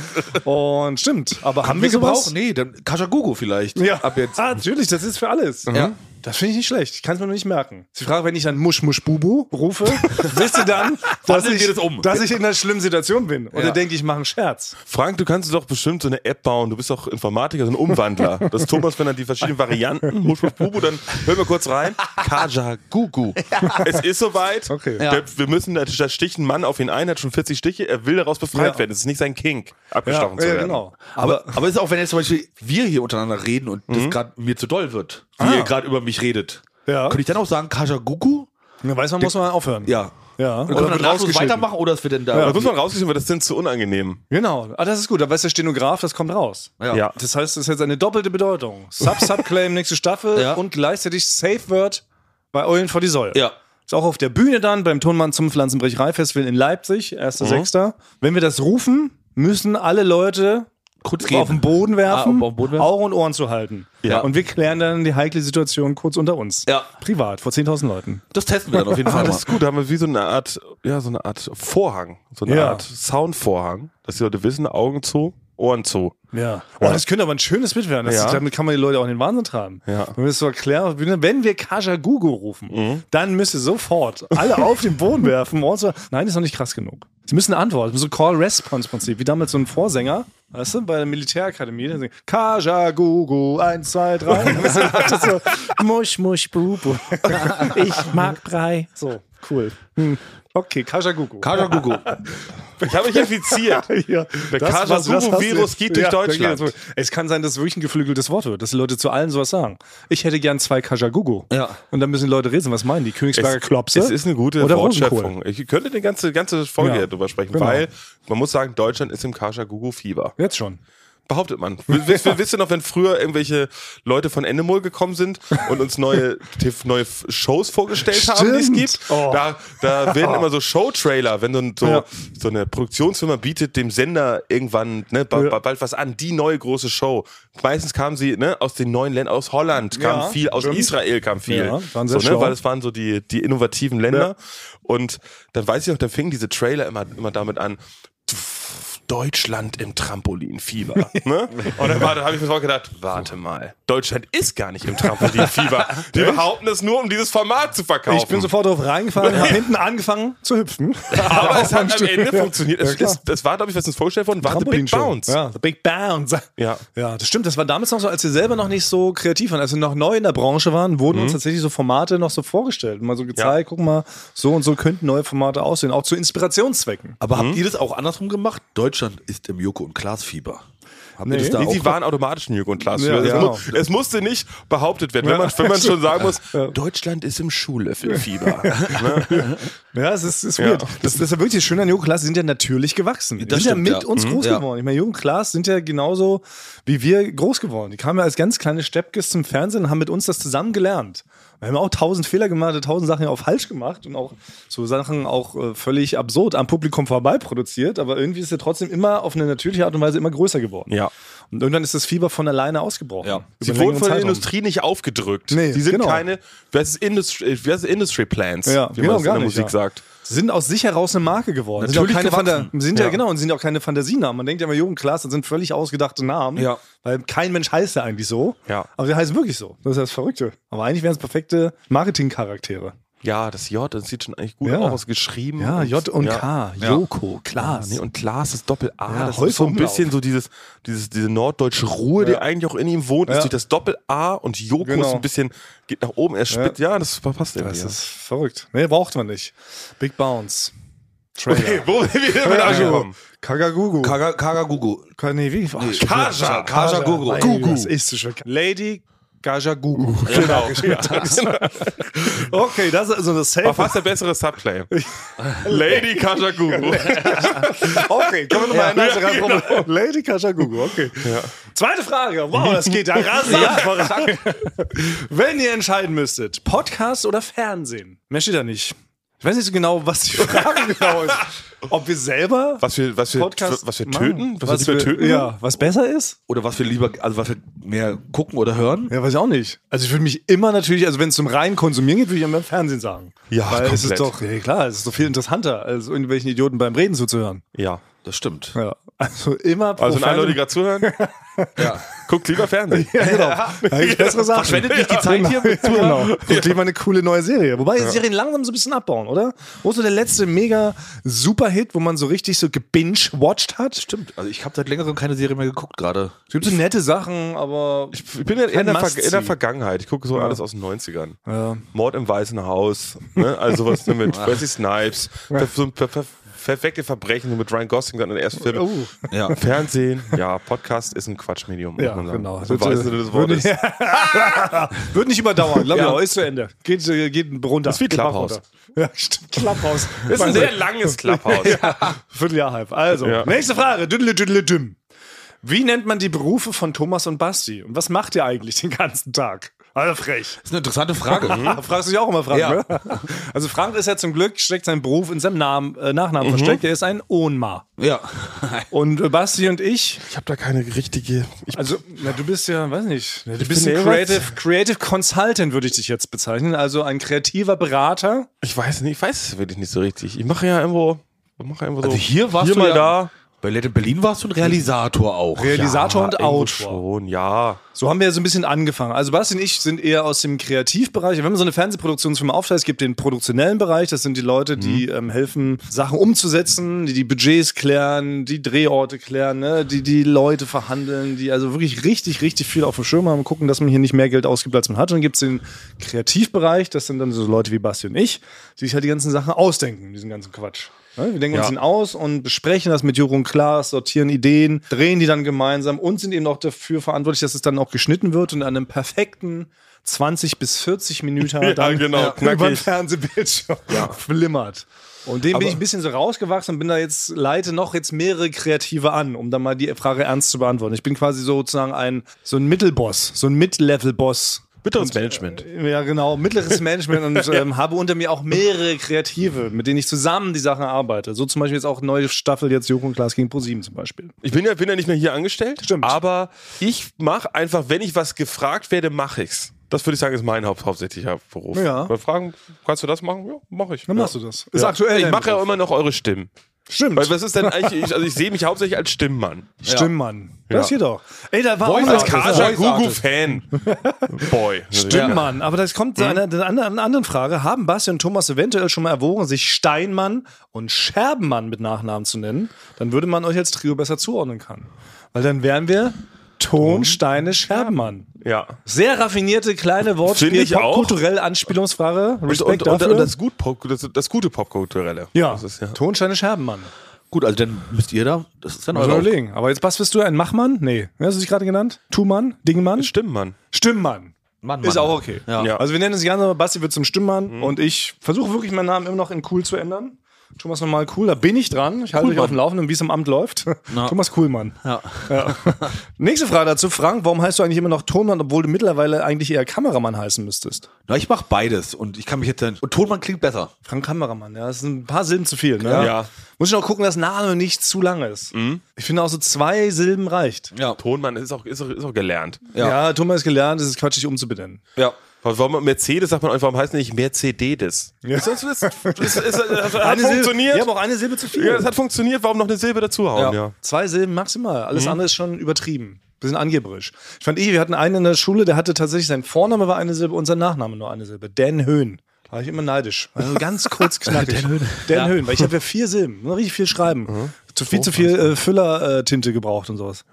Und stimmt, aber haben wir gebraucht? sowas? Nee, dann Kajagugu vielleicht. Ja, Ab jetzt. Ah, natürlich, das ist für alles. Ja. Das finde ich nicht schlecht. Ich kann es mir nur nicht merken. Die Frage, wenn ich dann Musch Musch Bubu rufe, wisst ihr dann, dass Wandeln ich, wir das um. dass ich in einer schlimmen Situation bin? Oder Ja. denke ich, mache einen Scherz? Frank, du kannst doch bestimmt so eine App bauen. Du bist doch Informatiker, so ein Umwandler. Das Thomas, wenn er die verschiedenen Varianten, Musch Musch Bubu, dann hör mal kurz rein. Kajagugu. Es ist soweit. Okay. Ja. Wir müssen, da sticht ein Mann auf ihn ein, hat schon 40 Stiche, er will daraus befreit Ja. werden. Es ist nicht sein Kink, abgestochen zu ja, werden. genau. Aber ist auch, wenn jetzt zum Beispiel wir hier untereinander reden und das gerade mir zu doll wird, wie ihr gerade über mich redet, Ja. könnte ich dann auch sagen Kajagugu? Dann weiß man, muss man aufhören. Ja. Ja. Und können wir dann nahtlos rausgeschnitten. weitermachen oder ist wir denn da? Das muss man rausgeschrieben, weil das sind zu unangenehm. Genau. Ah, das ist gut. Da weiß der Stenograf, das kommt raus. Ja. Ja. Das heißt, das ist jetzt eine doppelte Bedeutung. Subclaim nächste Staffel Ja. und gleichzeitig Safe Word bei Eulen vor die Säule. Ja. Ist auch auf der Bühne dann beim Tonmann zum Pflanzenbrecherei-Festival in Leipzig, 1.6. Wenn wir das rufen, müssen alle Leute Kurz auf den Boden werfen, auf den Boden werfen. Augen und Ohren zu halten. Ja. Und wir klären dann die heikle Situation kurz unter uns. Ja. Privat, vor 10.000 Leuten. Das testen wir dann auf jeden Fall Das mal. ist gut, da haben wir wie so eine Art Vorhang, so eine Ja. Art Soundvorhang, dass die Leute wissen, Augen zu, Ohren zu. Ja. Oh, das könnte aber ein schönes Bild werden. Damit kann man die Leute auch in den Wahnsinn treiben. Ja. Wenn wir es so erklären, wenn wir Kajagoogoo rufen, dann müsst ihr sofort alle auf den Boden werfen. Und so, nein, das ist noch nicht krass genug. Sie müssen eine Antwort. So Call-Response-Prinzip, wie damals so ein Vorsänger, weißt du, bei der Militärakademie. Dann Kajagoogoo, 1, 2, 3. Das so, Musch, Musch, Bubu. Ich mag Brei. So, cool. Okay, Kajagoogoo. Ich habe mich infiziert. Ja, Der Kajagoogoo-Virus geht durch Deutschland. Es kann sein, dass es wirklich ein geflügeltes Wort wird, dass die Leute zu allen sowas sagen. Ich hätte gern 2 Kajagoogoo. Ja. Und dann müssen die Leute reden, was meinen die? Königsberger Klopse? Es ist eine gute oder Wortschöpfung. Rosenkohl? Ich könnte eine ganze Folge darüber sprechen, genau. weil man muss sagen, Deutschland ist im Kajagoogoo-Fieber. Jetzt schon. Behauptet man. Wisst ihr noch, wenn früher irgendwelche Leute von Endemol gekommen sind und uns neue Shows vorgestellt haben, die es gibt? Oh. Da werden immer so Show-Trailer, wenn so eine Produktionsfirma bietet dem Sender irgendwann bald was an, die neue große Show. Meistens kamen sie aus den neuen Ländern, aus Holland kam viel, aus Israel kam viel. Ja, waren sehr schlau. Weil es waren so die innovativen Länder. Ja. Und dann weiß ich noch, da fingen diese Trailer immer damit an, Deutschland im Trampolinfieber. Ne? Und dann habe ich mir so gedacht, warte mal, Deutschland ist gar nicht im Trampolinfieber. Die behaupten es nur, um dieses Format zu verkaufen. Ich bin sofort drauf reingefallen, habe hinten angefangen zu hüpfen. Aber es hat am Ende funktioniert. Das war, glaube ich, was uns vorgestellt worden, war The Big Bounce. Ja, The Big Bounce. Ja, das stimmt. Das war damals noch so, als wir selber noch nicht so kreativ waren, als wir noch neu in der Branche waren, wurden uns tatsächlich so Formate noch so vorgestellt. Mal so gezeigt, guck mal, so und so könnten neue Formate aussehen, auch zu Inspirationszwecken. Aber habt ihr das auch andersrum gemacht? Deutschland ist im Joko und Klaas Fieber. Die waren automatisch in Joko und Klaas. Ja, es musste nicht behauptet werden, wenn man schon sagen muss, Deutschland ist im Schuhlöffelfieber. Ja, es ist weird. Das ist ja wirklich schön an Joko und Klaas, die sind ja natürlich gewachsen. Die sind ja mit uns groß geworden. Ich meine, Joko und Klaas sind ja genauso wie wir groß geworden. Die kamen ja als ganz kleine Steppkes zum Fernsehen und haben mit uns das zusammen gelernt. Wir haben auch 1000 Fehler gemacht, 1000 Sachen auch falsch gemacht und auch so Sachen auch völlig absurd am Publikum vorbei produziert, aber irgendwie ist er trotzdem immer auf eine natürliche Art und Weise immer größer geworden. Ja. Und irgendwann ist das Fieber von alleine ausgebrochen. Ja. Sie wurden von der Industrie nicht aufgedrückt. Nee, die sind genau. keine, was ist Industry Plants, Ja, wie man es in der gar nicht, Musik sagt. Sie sind aus sich heraus eine Marke geworden. Natürlich sind gewachsen. sind auch keine Fantasienamen. Man denkt ja immer, Joko und Klaas, das sind völlig ausgedachte Namen. Ja. Weil kein Mensch heißt ja eigentlich so. Ja. Aber die heißen wirklich so. Das ist ja das Verrückte. Aber eigentlich wären es perfekte Marketingcharaktere. Ja, das J, das sieht schon eigentlich gut Ja. aus, geschrieben. Ja, J und ja. K. Joko, Klaas. Nee, und Klaas ist Doppel-A. Ja, das ist so ein Umlaut. bisschen so diese norddeutsche Ruhe, die eigentlich auch in ihm wohnt. Ist durch das Doppel-A und Joko ist ein bisschen, geht nach oben, er spitzt. Ja, das passt irgendwie. Das ist verrückt. Nee, braucht man nicht. Big Bounce. Trailer. Okay, wo sind wir damit angekommen? Kagagugu. Kagagugu. Nee, wie? Kajagoogoo. Gugu. Das ist so schön. Lady Kajagoogoo. Genau. Okay, das ist also das War Safe. fast der bessere Subclaim. Lady Kajagoogoo. Okay, können wir nochmal ändern? Lady Kajagoogoo, okay. Zweite Frage. Wow, das geht ja rasant voran. Wenn ihr entscheiden müsstet, Podcast oder Fernsehen? Mehr steht da nicht. Ich weiß nicht so genau, was die Frage genau ist. Ob wir selber Was wir Podcast töten? machen? Was wir lieber töten? Ja, was besser ist? Oder was wir lieber, also was wir mehr gucken oder hören? Ja, weiß ich auch nicht. Also ich würde mich immer natürlich, also wenn es zum reinen Konsumieren geht, würde ich immer im Fernsehen sagen. Ja, weil es ist komplett. doch, ja klar, es ist doch viel interessanter, als irgendwelchen Idioten beim Reden zuzuhören. Ja. Das stimmt. Ja, also immer pro Also an alle Leute, die Fernsehen. gerade zuhören, guckt lieber Fernsehen. Ja, genau. Eigentlich bessere Sachen. Verschwendet nicht die Zeit hier mit Genau. Guckt lieber eine coole neue Serie. Wobei die Serien langsam so ein bisschen abbauen, oder? Wo ist so der letzte mega Superhit, wo man so richtig so gebinge-watched hat? Stimmt. Also ich habe seit längerem keine Serie mehr geguckt gerade. Es gibt so nette Sachen, aber Ich bin ja eher in der Must-See. Vergangenheit. Ich gucke so alles aus den 90ern. Ja. Mord im Weißen Haus, ne? Also was mit Wesley Snipes, so ein perfekte Verbrechen mit Ryan Gosling dann in der ersten Film. Ja. Fernsehen, ja, Podcast ist ein Quatschmedium, muss Ja, man sagen. genau. So weißt du des Wortes. Wird nicht überdauern, glaube ich Ja. auch. Ist zu Ende. Geht runter. Das ist wie Geht Bach Clubhouse. runter. Ja, stimmt. Clubhouse. Das ist ein sehr langes Clubhouse. Vierteljahr halb. Also, Ja. nächste Frage. Düdle. Wie nennt man die Berufe von Thomas und Basti? Und was macht ihr eigentlich den ganzen Tag? Also frech. Das ist eine interessante Frage. Da fragst du dich auch immer, Frank, Ja. ne? Also Frank ist ja zum Glück, steckt seinen Beruf in seinem Nachnamen versteckt. Er ist ein Ohnma. Ja. Und Basti und ich, Ich habe da keine richtige. also du bist ja, weiß nicht, du bin bist ein ja Creative Consultant, würde ich dich jetzt bezeichnen. Also ein kreativer Berater. Ich weiß es wirklich nicht so richtig. Ich mache ja irgendwo so. Also hier warst du mal ja, da. Bei Let in Berlin warst du ein Realisator auch. Realisator und irgendwo Autor. schon, ja. So haben wir ja so ein bisschen angefangen. Also Basti und ich sind eher aus dem Kreativbereich. Wenn man so eine Fernsehproduktionsfirma aufteilt, es gibt den produktionellen Bereich, das sind die Leute, die helfen, Sachen umzusetzen, die Budgets klären, die Drehorte klären, ne? die Leute verhandeln, die also wirklich richtig, richtig viel auf dem Schirm haben, gucken, dass man hier nicht mehr Geld ausgibt, als man hat. Und dann gibt es den Kreativbereich, das sind dann so Leute wie Basti und ich, die sich halt die ganzen Sachen ausdenken, diesen ganzen Quatsch. Wir denken uns den aus und besprechen das mit Juro und Klaas, sortieren Ideen, drehen die dann gemeinsam und sind eben auch dafür verantwortlich, dass es dann auch geschnitten wird und an einem perfekten 20 bis 40 Minuten dann über den Fernsehbildschirm flimmert. Und dem bin ich ein bisschen so rausgewachsen und bin da jetzt, leite noch jetzt mehrere Kreative an, um dann mal die Frage ernst zu beantworten. Ich bin quasi sozusagen so ein Mittelboss, so ein Mid-Level-Boss. Mittleres Management. Ja, genau, mittleres Management und habe unter mir auch mehrere Kreative, mit denen ich zusammen die Sachen arbeite. So zum Beispiel jetzt auch neue Staffel, jetzt Joko und Klaas gegen ProSieben zum Beispiel. Ich bin ja nicht mehr hier angestellt. Stimmt. Aber ich mache einfach, wenn ich was gefragt werde, mache ich's. Das würde ich sagen, ist mein hauptsächlicher Beruf. Ja. Bei Fragen, kannst du das machen? Ja, mache ich. Dann machst du das. Ist aktuell. Ich mache ja immer noch eure Stimmen. Stimmt. Weil was ist denn eigentlich, ich sehe mich hauptsächlich als Stimmmann. Stimmmann. Das hier doch. Ey, da war Als auch Kaja Gugu-Fan. Boy. Stimmmann. Aber das kommt zu einer anderen Frage. Haben Basti und Thomas eventuell schon mal erwogen, sich Steinmann und Scherbenmann mit Nachnamen zu nennen? Dann würde man euch als Trio besser zuordnen können. Weil dann wären wir Ton, Steine, Scherbenmann. Ja. Sehr raffinierte kleine Wortspiel, Finde ich auch. popkulturelle Anspielungsfrage. Respekt Und dafür. das gute Popkulturelle. Ja, Das ist, ja. Ton, Steine, Scherbenmann. Gut, also dann müsst ihr da, das ist dann Muss eure man überlegen. Aber jetzt, was bist du, ein Machmann? Nee. Wie hast du dich gerade genannt? Tu-Mann? Dingmann? Stimmmann. Stimmmann. Mann. Ist auch okay. Ja. Also wir nennen uns ganz normal, Basti wird zum Stimmmann und ich versuche wirklich meinen Namen immer noch in cool zu ändern. Thomas nochmal cool, da bin ich dran. Ich halte dich auf dem Laufenden, wie es im Amt läuft. Thomas Kuhlmann. Ja. Nächste Frage dazu, Frank. Warum heißt du eigentlich immer noch Tonmann, obwohl du mittlerweile eigentlich eher Kameramann heißen müsstest? Na, ich mache beides und ich kann mich jetzt dann. Und Tonmann klingt besser. Frank Kameramann, ja. Das sind ein paar Silben zu viel, ne? Ja. Muss ich noch gucken, dass Name nicht zu lang ist. Ich finde auch so 2 Silben reicht. Ja. Tonmann ist auch gelernt. Ja, Thomas ist gelernt, es ist quatschig umzubenennen. Ja. Warum Mercedes sagt man einfach, warum heißt nicht Mercedes? Ja. Das hat Silbe, funktioniert. ja, aber auch eine Silbe zu viel. Ja, das hat funktioniert, warum noch eine Silbe dazuhauen? Ja. Ja. 2 Silben maximal. Alles andere ist schon übertrieben. Bisschen angeberisch. Ich fand wir hatten einen in der Schule, der hatte tatsächlich, sein Vorname war eine Silbe und sein Nachname nur eine Silbe. Dan Höhn. Da war ich immer neidisch. Also ganz kurz knackig. Dan Höhn. Weil ich habe ja 4 Silben. Muss richtig viel schreiben. Viel zu viel Füllertinte gebraucht und sowas.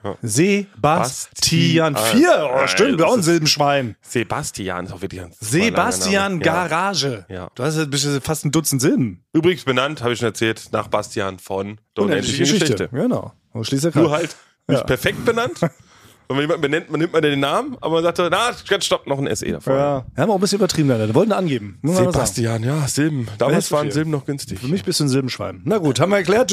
Sebastian. 4. Oh, stimmt, auch ein Silbenschwein. Sebastian ist auch wirklich ein Sebastian langer Name. Garage. Ja. Du hast ja fast ein Dutzend Silben. Übrigens benannt, habe ich schon erzählt, nach Bastian von Der unendlichen Geschichte. Genau. Und schließt Nur halt nicht perfekt benannt. Und wenn jemand benennt, nimmt man den Namen, aber man sagt, na, ganz stopp, noch ein SE davor. Ja. Wir haben auch ein bisschen übertrieben, leider. Wir wollten angeben. Muss man mal sagen. Sebastian, ja, Silben. Damals waren Silben noch günstig. Für mich bist du ein Silbenschwein. Na gut, haben wir erklärt.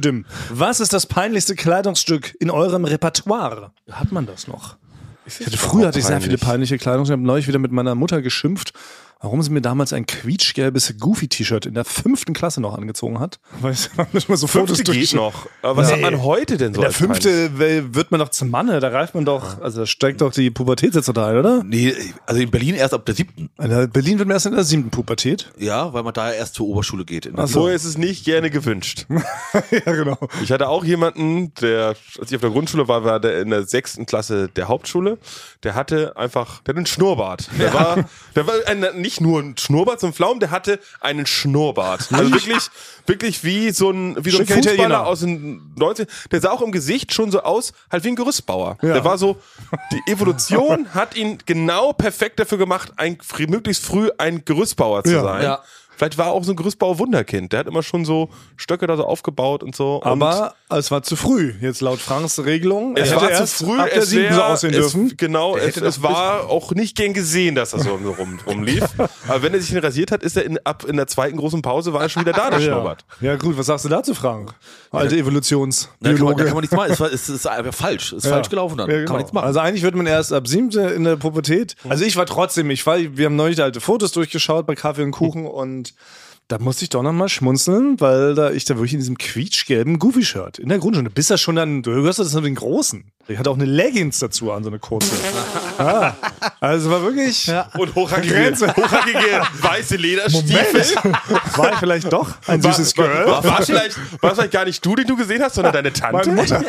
Was ist das peinlichste Kleidungsstück in eurem Repertoire? Hat man das noch? Früher hatte ich sehr viele peinliche Kleidung. Ich habe neulich wieder mit meiner Mutter geschimpft, warum sie mir damals ein quietschgelbes Goofy-T-Shirt in der 5. Klasse noch angezogen hat. Weil ich nicht mal so Fotos geht noch. Aber was hat man heute denn so? In der 5. wird man doch zum Manne, da reift man doch, also da steigt doch die Pubertät jetzt total, oder? Nee, also in Berlin erst ab der 7. In Berlin wird man erst in der 7. Pubertät. Ja, weil man da erst zur Oberschule geht. Vorher ist es nicht gerne gewünscht. Ja, genau. Ich hatte auch jemanden, als ich auf der Grundschule war der in der 6. Klasse der Hauptschule, der hatte einen Schnurrbart. Der war nicht nur ein Schnurrbart, so ein Pflaumen, der hatte einen Schnurrbart. Also wirklich wie so ein Fußballer aus den 90. Der sah auch im Gesicht schon so aus, halt wie ein Gerüstbauer. Ja. Der war so, die Evolution hat ihn genau perfekt dafür gemacht, möglichst früh ein Gerüstbauer zu sein. Ja. Vielleicht war er auch so ein Gerüstbauer-Wunderkind. Der hat immer schon so Stöcke da so aufgebaut und so. Aber es war zu früh, jetzt laut Franks Regelung. Es war zu früh, ab der 7. so aussehen dürfen. Genau, es war auch nicht gern gesehen, dass er so rumlief. Aber wenn er sich den rasiert hat, ist er in der 2. großen Pause, war er schon wieder da, der Schnurrbart. Ja gut, was sagst du dazu, Frank? Alte Da Evolutionsbiologe. kann man nichts machen. Es ist einfach falsch. Es ist falsch gelaufen dann. Ja, genau. Kann man nichts machen. Also eigentlich wird man erst ab 7. in der Pubertät. Also ich war trotzdem, wir haben neulich alte Fotos durchgeschaut bei Kaffee und Kuchen und da musste ich doch nochmal schmunzeln, weil ich da wirklich in diesem quietschgelben Goofy-Shirt in der Grundschule. Du bist ja schon dann, du hörst das mit den Großen. Ich hatte auch eine Leggings dazu an, so eine kurze. Ja, also war wirklich Und hochhackige weiße Lederstiefel. war ich vielleicht doch ein süßes Girl. War vielleicht gar nicht du, den du gesehen hast, sondern deine Tante? Meine Mutter.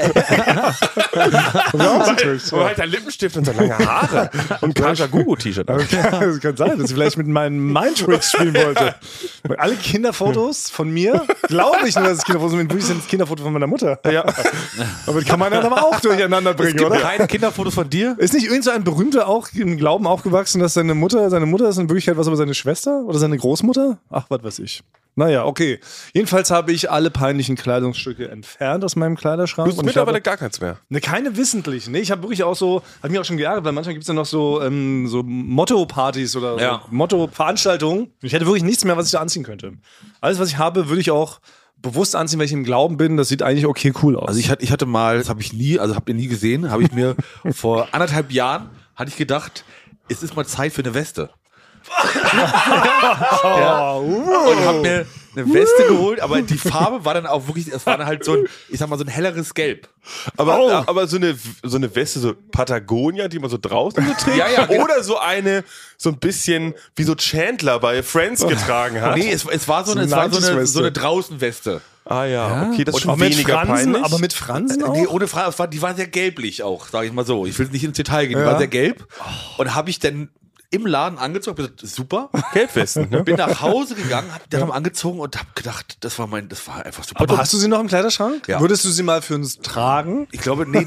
Und halt ein Lippenstift und so lange Haare. Und Kaja Gugu-T-Shirt. Okay, das kann sein, dass sie vielleicht mit meinen Mindtricks spielen wollte. Alle Kinderfotos von mir, glaube ich nur, dass es Kinderfotos sind. Wirklich sind es Kinderfotos von meiner Mutter. Ja. Aber die kann man dann aber auch durcheinander bringen, oder? Keine Kinderfotos von dir? Ist nicht irgend so ein Berühmter auch im Glauben aufgewachsen, dass seine Mutter ist in Wirklichkeit was, aber seine Schwester oder seine Großmutter? Ach, was weiß ich. Naja, okay. Jedenfalls habe ich alle peinlichen Kleidungsstücke entfernt aus meinem Kleiderschrank. Du hast mittlerweile gar keins mehr. Ne, keine wissentlich. Ne, ich habe wirklich auch so, hat mich auch schon geärgert, weil manchmal gibt es ja noch so Motto-Partys oder so Motto-Veranstaltungen. Ich hätte wirklich nichts mehr, was ich da anziehen könnte. Alles, was ich habe, würde ich auch bewusst anziehen, weil ich im Glauben bin, das sieht eigentlich okay cool aus. Also ich hatte mal, das habe ich nie, also habt ihr nie gesehen, habe ich mir vor 1,5 Jahren, hatte ich gedacht, es ist mal Zeit für eine Weste. Und habe mir eine Weste geholt, aber die Farbe war dann auch wirklich, es war dann halt so ein, ich sag mal, so ein helleres Gelb. Aber so eine Weste, so Patagonia, die man so draußen so trägt? Ja, genau. Oder so ein bisschen wie so Chandler bei Friends getragen hat? Nee, es war so eine Draußenweste. Ah ja, okay, das ist schon auch mit weniger Fransen, peinlich. aber mit Fransen auch? Nee, ohne Frage, die war sehr gelblich auch, sage ich mal so. Ich will nicht ins Detail gehen, die war sehr gelb. Und habe ich dann im Laden angezogen, hab gesagt, super. Gelbwesten, ne? Bin nach Hause gegangen, hab die dann angezogen und hab gedacht, das war einfach super. Aber hast du sie noch im Kleiderschrank? Ja. Würdest du sie mal für uns tragen? Ich glaube, aber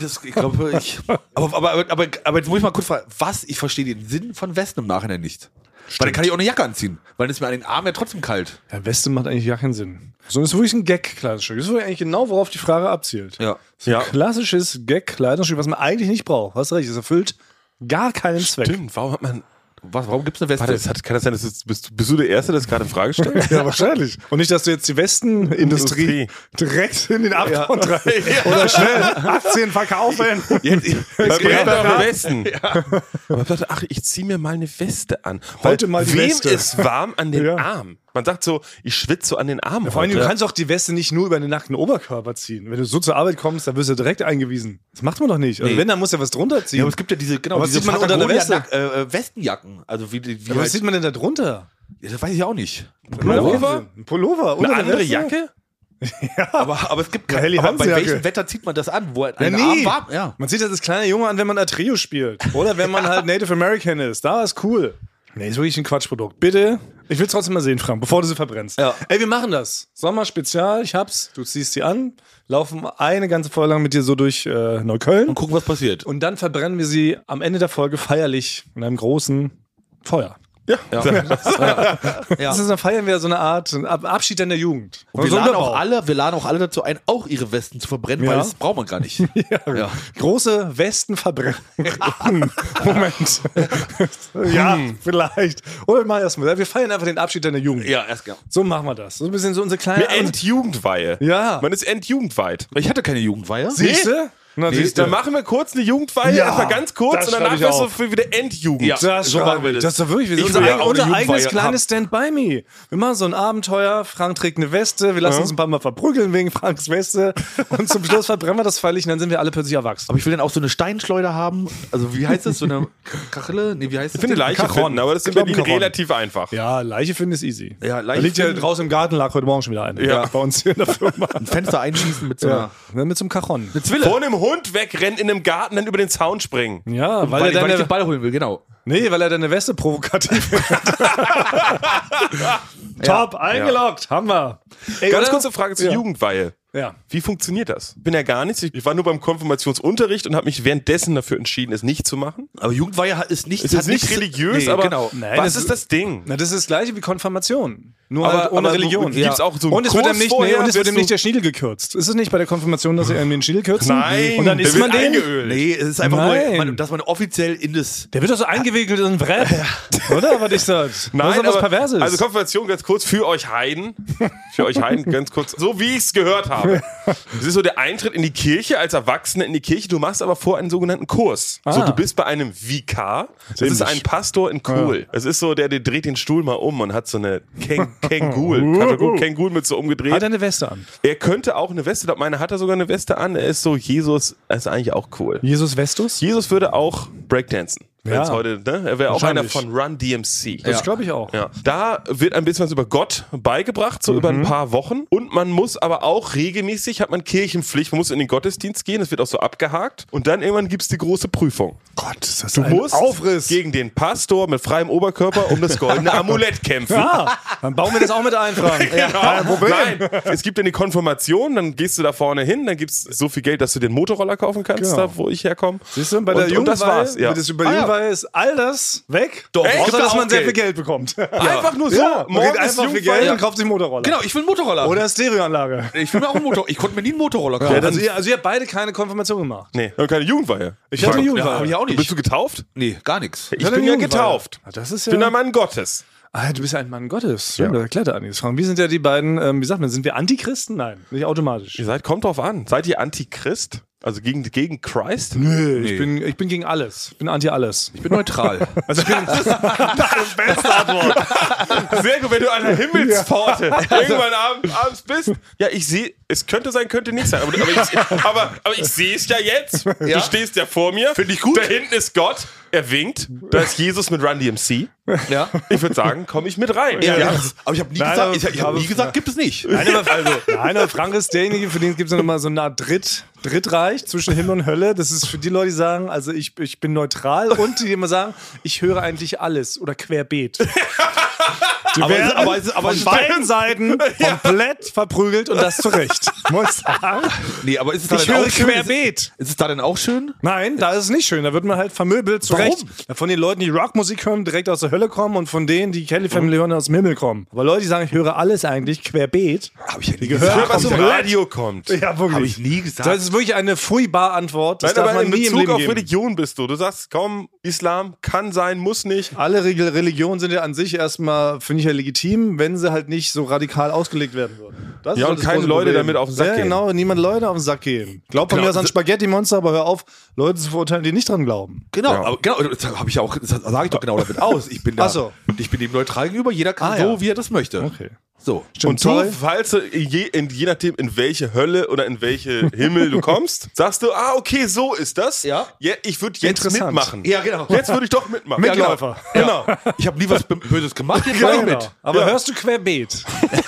jetzt muss ich mal kurz fragen, ich verstehe den Sinn von Westen im Nachhinein nicht. Weil dann kann ich auch eine Jacke anziehen, weil es mir an den Armen ja trotzdem kalt. Ja, Weste macht eigentlich gar keinen Sinn. Sondern es ist wirklich ein Gag-Kleidungsstück. Das ist wirklich eigentlich genau, worauf die Frage abzielt. Ja. Das ist ein klassisches Gag-Kleidungsstück, was man eigentlich nicht braucht. Hast recht, es erfüllt gar keinen Zweck. Stimmt, Warum gibt's eine Weste? Warte, kann das sein, dass bist du der Erste, der das gerade in Frage stellt? Ja, wahrscheinlich. Und nicht, dass du jetzt die Westenindustrie direkt in den Abgrund treibst. Oder schnell Aktien verkaufen. Es geht doch Westen. Aber ich dachte, ich ziehe mir mal eine Weste an. Heute mal die Weste. Wem ist warm an den Armen? Man sagt so, ich schwitze so an den Armen. Vor allem, du kannst auch die Weste nicht nur über den nackten Oberkörper ziehen. Wenn du so zur Arbeit kommst, dann wirst du direkt eingewiesen. Das macht man doch nicht. Also wenn, dann muss ja was drunter ziehen. Ja, aber es gibt ja diese was sieht man unter der Weste? Westenjacken. Also Aber was sieht man denn da drunter? Ja, das weiß ich auch nicht. Pullover? Ein Pullover. Eine andere Jacke? Aber es gibt Helly aber bei Hansen-Jacke. welchem Wetter zieht man das an? Wo Ja, ein Arm warm? Ja. Man zieht das als kleiner Junge an, wenn man Atreus spielt. Oder wenn man halt Native American ist. Da ist cool. Nee, ist wirklich ein Quatschprodukt. Bitte, ich will es trotzdem mal sehen, Frank, bevor du sie verbrennst. Ja. Ey, wir machen das. Sommerspezial, ich hab's. Du ziehst sie an, laufen eine ganze Folge lang mit dir so durch Neukölln. Und gucken, was passiert. Und dann verbrennen wir sie am Ende der Folge feierlich in einem großen Feuer. Ja. Das ist, dann feiern wir so eine Art Abschied in der Jugend. Und wir So ein laden Unterbau. auch alle dazu ein, auch ihre Westen zu verbrennen, weil das braucht man gar nicht. Ja. Große Westenverbrennung. Moment. Ja, vielleicht. Oder mal erstmal. Wir feiern einfach den Abschied deiner Jugend. Ja, erst genau. So machen wir das. So ein bisschen so unsere kleine. Endjugendweihe. Ja. Man ist endjugendweit. Ich hatte keine Jugendweihe. Siehst du? Na, siehst Dann machen wir kurz eine Jugendweihe, Ja, erstmal ganz kurz das und danach schreib ich wirst du auf. für wieder Endjugend. Ja. Das, So machen wir das. Das ist doch wirklich Ich unser, will ja auch unser eine eigenes Jugendweihe kleines Stand-by-Me. Wir machen so ein Abenteuer. Frank trägt eine Weste. Wir lassen uns ein paar Mal verprügeln wegen Franks Weste. Und zum Schluss verbrennen wir das feierlich und dann sind wir alle plötzlich erwachsen. Aber ich will dann auch so eine Steinschleuder haben. Also wie heißt das? So eine Kachele? Nee, wie heißt das? Ich finde Leiche Cajon. finden, aber das ist Ich glaub, in Berlin Cajon. relativ einfach. Ja, Leiche finden ist easy. Ja, Da Leiche liegt ja finden. draußen im Garten, lag heute Morgen schon wieder eine. Ja. Bei uns hier in der Firma. Ein Fenster einschießen mit so einer... Ja, mit so einem Cajon. Vor einem Hund wegrennen, in einem Garten, dann über den Zaun springen. Ja, Weil ich deine, den Ball holen will, genau. nee, weil er deine Weste provokativ findet. Top, eingeloggt, haben wir. Ey, Ganz oder? kurze Frage zur Ja. Jugendweihe. Ja. Wie funktioniert das? Bin ja gar nichts. Ich war nur beim Konfirmationsunterricht und habe mich währenddessen dafür entschieden, es nicht zu machen. Aber Jugendweihe ist nicht... Es ist nicht religiös, aber genau. Nein, was das ist das Ding? Na, das ist das gleiche wie Konfirmation. Nur Aber- halt ohne aber Religion. gibt's auch so einen und es wird Kurs ihm nicht, vorher? und es wird ihm Wirst nicht du- der Schniedel gekürzt. Ist es nicht bei der Konfirmation, dass sie irgendwie den Schniedel kürzen? Nein, Und dann der isst wird man den. eingeölt. Nee, es ist einfach Nein. nur, dass man offiziell in das... Der wird doch so eingewickelt in ein Brett. Oder? Was ich sag. Nein, das ist was aber- Perverses. Also Konfirmation ganz kurz für euch Heiden. Für euch Heiden ganz kurz. So wie ich es gehört habe. Es ist so der Eintritt in die Kirche, als Erwachsener in die Kirche. Du machst aber vor einen sogenannten Kurs. So, du bist bei einem Vikar. Das ist ein Pastor in cool. Es ist so, der dreht den Stuhl mal um und hat so eine Kangol. Kangol-Mütze umgedreht. Hat er eine Weste an? Er könnte auch eine Weste, meine hat er sogar eine Weste an. Er ist so Jesus, er ist eigentlich auch cool. Jesus Vestus? Jesus würde auch Breakdancen. Ja. Heute, ne? Er wäre auch einer Wahrscheinlich. von Run DMC. Das glaube ich auch. Ja. Da wird ein bisschen was über Gott beigebracht, so über ein paar Wochen. Und man muss aber auch regelmäßig, hat man Kirchenpflicht, man muss in den Gottesdienst gehen, das wird auch so abgehakt. Und dann irgendwann gibt's die große Prüfung. Gott, ist das Du musst Aufriss. gegen den Pastor mit freiem Oberkörper um das goldene Amulett kämpfen. Ja, dann bauen wir das auch mit ein, Frank. Kein Problem. Nein, es gibt dann die Konfirmation, dann gehst du da vorne hin, dann gibt's so viel Geld, dass du den Motorroller kaufen kannst, Genau. da wo ich herkomme. Siehst du, bei der und das Jugendweihe, war's. Ja. bei der Jugendweihe ist all das weg, Doch, Echt? außer Gibt da dass man auch sehr Geld? viel Geld bekommt. Einfach nur so. Ja, man morgens geht einfach viel Jugendweihe. Geld und kauft sich einen Motorroller. Genau, ich will einen Motorroller. Oder eine Stereoanlage. Ich will mir auch einen Motor. Ich konnte mir nie einen Motorroller kaufen. Also ihr habt beide keine Konfirmation gemacht. Nee, wir haben keine Jugendweihe. Ich hatte eine Jugendweihe. hab ich auch nicht. Bist du getauft? Nee, gar nichts. Ich hatte bin eine ja Jugendweihe. getauft. Ah, das ist Ich bin ja... ein Mann Gottes. Ah, du bist ja ein Mann Gottes. Stimmt, das erklärt einiges. Frank, wir sind ja die beiden, wie sagt man, sind wir Antichristen? Nein, nicht automatisch. Ihr seid, kommt drauf an. Seid ihr Antichrist? Also gegen Christ? Nö, ich bin gegen alles. Ich bin anti alles. Ich bin neutral. Also ich bin beste Antwort. Sehr gut, wenn du an der Himmelspforte irgendwann abends bist. Ja, ich sehe, es könnte sein, könnte nicht sein. Aber ich sehe es ja jetzt. Ja. Du stehst ja vor mir. Find ich gut. Da hinten ist Gott. Er winkt. Da ist Jesus mit Run DMC. Ja. Ich würde sagen, komme ich mit rein. Ja. Aber ich habe nie Nein, gesagt, aber- ich hab nie gesagt, gibt es nicht. Nein, aber Frank ist derjenige, für den gibt es ja nochmal so eine Art Drittreich zwischen Himmel und Hölle. Das ist für die Leute, die sagen, also ich bin neutral und die immer sagen, ich höre eigentlich alles oder querbeet. Die werden von beiden Seiten komplett verprügelt und das zu Recht. Muss ich sagen. Nee, aber ist es da Ich denn höre auch schön? querbeet. Ist es da denn auch schön? Nein, da ist es nicht schön. Da wird man halt vermöbelt, zu Warum? Recht. Von den Leuten, die Rockmusik hören, direkt aus der Hölle kommen und von denen, die Kelly Family hören, aus dem Himmel kommen. Aber Leute, die sagen, ich höre alles eigentlich querbeet. Hab ich ja nie gehört. gesagt. Was im komplett. Radio kommt. Ja, wirklich. Hab ich nie gesagt. Das ist wirklich eine furchtbare Antwort. Das Nein, darf aber man in nie im Bezug Leben auf geben. Religion bist du. Du sagst, komm, Islam kann sein, muss nicht. Alle Religionen sind ja an sich erstmal, finde ich ja legitim, wenn sie halt nicht so radikal ausgelegt werden würden. Das Ja, ist und das keine große Leute Problem. damit auf den Sack ja, gehen. genau, niemand Leute auf den Sack gehen. Glaubt von Genau. mir aus an Spaghetti-Monster, aber hör auf, Leute zu verurteilen, die nicht dran glauben. Genau, Ja. aber genau, das habe ich ja auch, das sage ich doch genau damit aus. Ich bin da, Ach so. ich bin dem neutral gegenüber, jeder kann Ah, so, ja. wie er das möchte. Okay. So. Stimmt, Und du, sorry. falls du je nachdem, in welche Hölle oder in welche Himmel du kommst, sagst du, okay, so ist das. Ja. Ich würde jetzt Interessant. mitmachen. Ja, genau. Jetzt würde ich doch mitmachen. Mitläufer. Genau. Ich habe nie was Böses gemacht, jetzt Ja, mach ich genau. mit. Aber Ja. hörst du querbeet?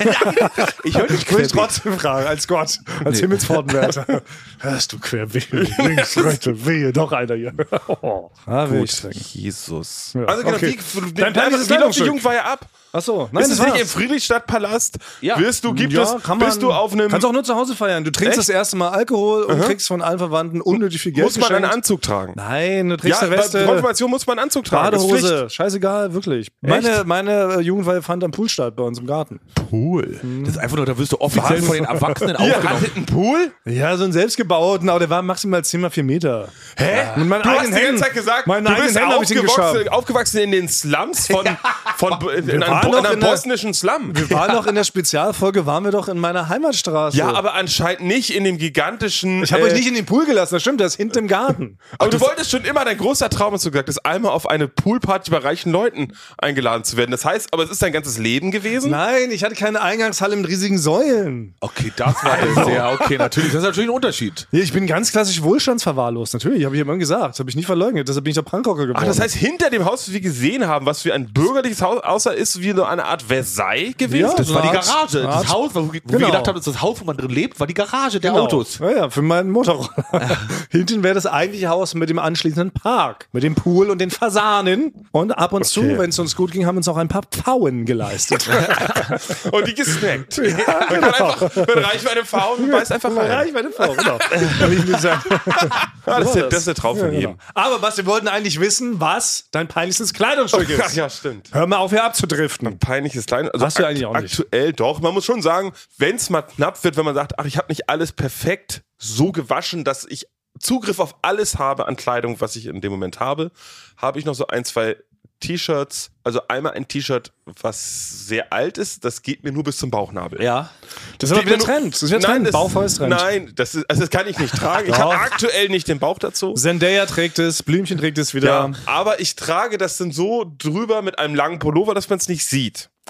Ich höre nicht Würde ich querbeet. trotzdem fragen, als Gott, als Himmelspfortenwärter. Hörst du querbeet? Links, rechts, wehe, doch einer hier. Oh. Ah, will ich sagen. Jesus. Ja. Also genau, Okay. wie Dein läuft die Kleidungsstück. Jugendweihe ab? Achso, nein, Ist es das nicht war's. im Friedrichstadtpalast? Ja. Bist du auf einem... Kannst auch nur zu Hause feiern. Du trinkst Echt? das erste Mal Alkohol und kriegst von allen Verwandten unnötig viel Geld muss man einen geschenkt. Anzug tragen? Nein, du trägst Ja, eine bei Weste, Konfirmation muss man einen Anzug tragen. Das ist Pflicht. Badehose, scheißegal, wirklich. Meine Jugendweihe fand am Pool statt bei uns im Garten. Pool. Das ist einfach nur, da wirst du offiziell von den Erwachsenen Ihr aufgenommen. hattet einen Pool? Ja, so einen selbstgebauten, aber der war maximal 10x4 Meter. Hä? Mit meinen Du hast eigenen die ganze Händen. Zeit gesagt, Meinen du eigenen bist Händen hab ich den geschafft. aufgewachsen in den Slums in waren einem doch in der- bosnischen Slum. Wir waren doch in der Spezialfolge, waren wir doch in meiner Heimatstraße. Ja, aber anscheinend nicht in dem gigantischen... ich habe euch nicht in den Pool gelassen, das stimmt, der ist hinten im Garten. Aber du wolltest schon immer, dein großer Traum, hast du gesagt, ist einmal auf eine Poolparty bei reichen Leuten eingeladen zu werden. Das heißt, aber es ist dein ganzes Leben gewesen? Nein, ich hatte keine Eingangshalle mit riesigen Säulen. Okay, das war das. Ja, okay, natürlich. Das ist natürlich ein Unterschied. Ja, ich bin ganz klassisch wohlstandsverwahrlost, natürlich, habe ich immer gesagt. Das habe ich nie verleugnet, deshalb bin ich der Punkrocker geworden. Ach, das heißt, hinter dem Haus, was wir gesehen haben, was für ein bürgerliches Haus aussah, ist wie so eine Art Versailles gewesen? Ja, Das war die Art- Garage. Das Art- Haus, wo wir Genau. gedacht haben, das ist das Haus, wo man drin lebt, war die Garage der Genau. Autos. Ja, ja, für meinen Motorroller. Hinten wäre das eigentliche Haus mit dem anschließenden Park, mit dem Pool und den Fasanen. Und ab und zu, wenn es uns gut ging, haben uns auch ein paar Pfauen geleistet. Und die gesnackt. Man kann einfach, wenn reich bei einem V und beißt einfach rein. Reich meine Frau, genau. Hab ich mir gesagt. Ja, das ist der Traum von Ja, jedem. genau. Aber was, wir wollten eigentlich wissen, was dein peinlichstes Kleidungsstück Ach ist. ja, stimmt. Hör mal auf, hier abzudriften. Peinliches Kleid. Also Hast du eigentlich auch nicht. Aktuell doch. Man muss schon sagen, wenn es mal knapp wird, wenn man sagt, ach, ich habe nicht alles perfekt so gewaschen, dass ich Zugriff auf alles habe an Kleidung, was ich in dem Moment habe, habe ich noch so ein, zwei T-Shirts. Also einmal ein T-Shirt, was sehr alt ist, das geht mir nur bis zum Bauchnabel. Ja. Das ist aber wieder Trend. Das ist wieder Trend. Bauchfall ist Trend. Nein, das kann ich nicht tragen. Ich habe aktuell nicht den Bauch dazu. Zendaya trägt es, Blümchen trägt es wieder. Ja, aber ich trage das dann so drüber mit einem langen Pullover, dass man es nicht sieht.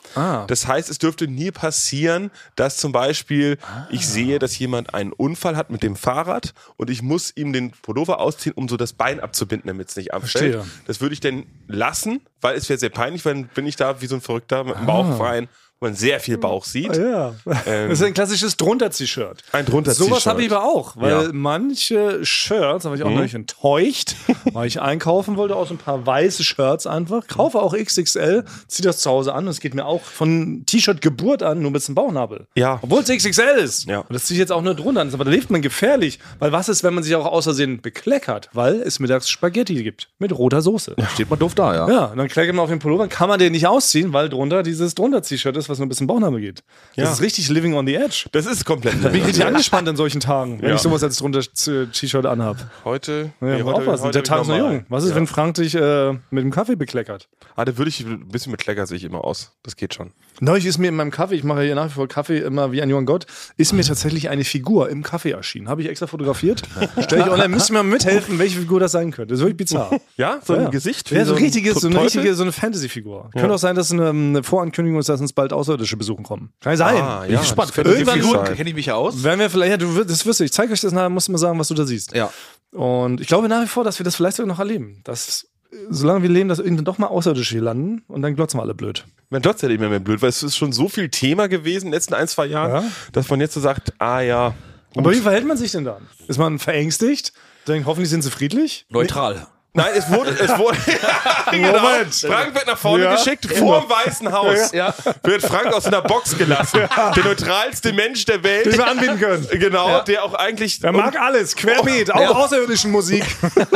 Das heißt, es dürfte nie passieren, dass zum Beispiel ich sehe, dass jemand einen Unfall hat mit dem Fahrrad und ich muss ihm den Pullover ausziehen, um so das Bein abzubinden, damit es nicht abfällt. Verstehe. Das würde ich dann lassen, weil es wäre sehr peinlich, wenn bin ich da wie so ein Verrückter mit dem Bauch rein, wo man sehr viel Bauch sieht. Ja. Das ist ein klassisches Drunter-T-Shirt. Ein Drunter-T-Shirt. Sowas habe ich aber auch, weil manche Shirts, da war ich auch neulich enttäuscht, weil ich einkaufen wollte, aus ein paar weiße Shirts einfach, kaufe auch XXL, ziehe das zu Hause an und es geht mir auch von T-Shirt Geburt an, nur bis zum Bauchnabel. Ja. Obwohl es XXL ist. Ja. Und das ziehe ich jetzt auch nur drunter an. Aber da lebt man gefährlich, weil was ist, wenn man sich auch aus Versehen bekleckert? Weil es mittags Spaghetti gibt mit roter Soße. Steht man doof da, ja. Ja, und dann kleckert man auf den Pullover, dann kann man den nicht ausziehen, weil drunter dieses Drunter-T-Shirt ist, was nur bis zum Bauchnabel geht. Das ist richtig living on the edge. Das ist komplett. Da bin ich richtig angespannt in solchen Tagen, wenn Ja. ich sowas als drunter T-Shirt anhab. Heute. Ja, muss aufpassen. Der Tag ist noch jung. Was ist, wenn Frank dich mit dem Kaffee bekleckert? Da würde ich ein bisschen mit Klecker sehe ich immer aus. Das geht schon. Neulich ist mir in meinem Kaffee, ich mache hier nach wie vor Kaffee immer wie ein junger Gott, ist mir tatsächlich eine Figur im Kaffee erschienen. Habe ich extra fotografiert. Stell ich online, müsst ihr mir mal mithelfen, welche Figur das sein könnte. Das ist wirklich bizarr. Ja, so ein Gesicht. Ja, so ein eine Teufel? richtige, so eine Fantasy-Figur. Könnte auch sein, dass es eine Vorankündigung ist, dass uns bald Außerirdische besuchen kommen. Kann ja sein. Ah, Bin ja, ich gespannt. das könnte Irgendwann wirklich Figur sein. kenne ich mich ja aus. werden wir vielleicht, ja, das wirst du, ich zeige euch das nachher, musst du mal sagen, was du da siehst. Ja. Und ich glaube nach wie vor, dass wir das vielleicht sogar noch erleben. Dass, solange wir leben, dass irgendwann doch mal Außerirdische hier landen und dann glotzen wir alle blöd. Man glotzt ja nicht mehr blöd, weil es ist schon so viel Thema gewesen in den letzten 1-2 Jahren, Ja. dass man jetzt so sagt, ja. Aber wie verhält man sich denn dann? Ist man verängstigt? Denkt, hoffentlich sind sie friedlich? Neutral. Nein, es wurde genau. Moment. Frank wird nach vorne Ja. geschickt, vor dem Weißen Haus. Ja. Wird Frank aus einer Box gelassen. Der neutralste Mensch der Welt. Den wir anbieten können. Genau, der auch eigentlich. Er mag alles, querbeet, auch außerirdischen Musik.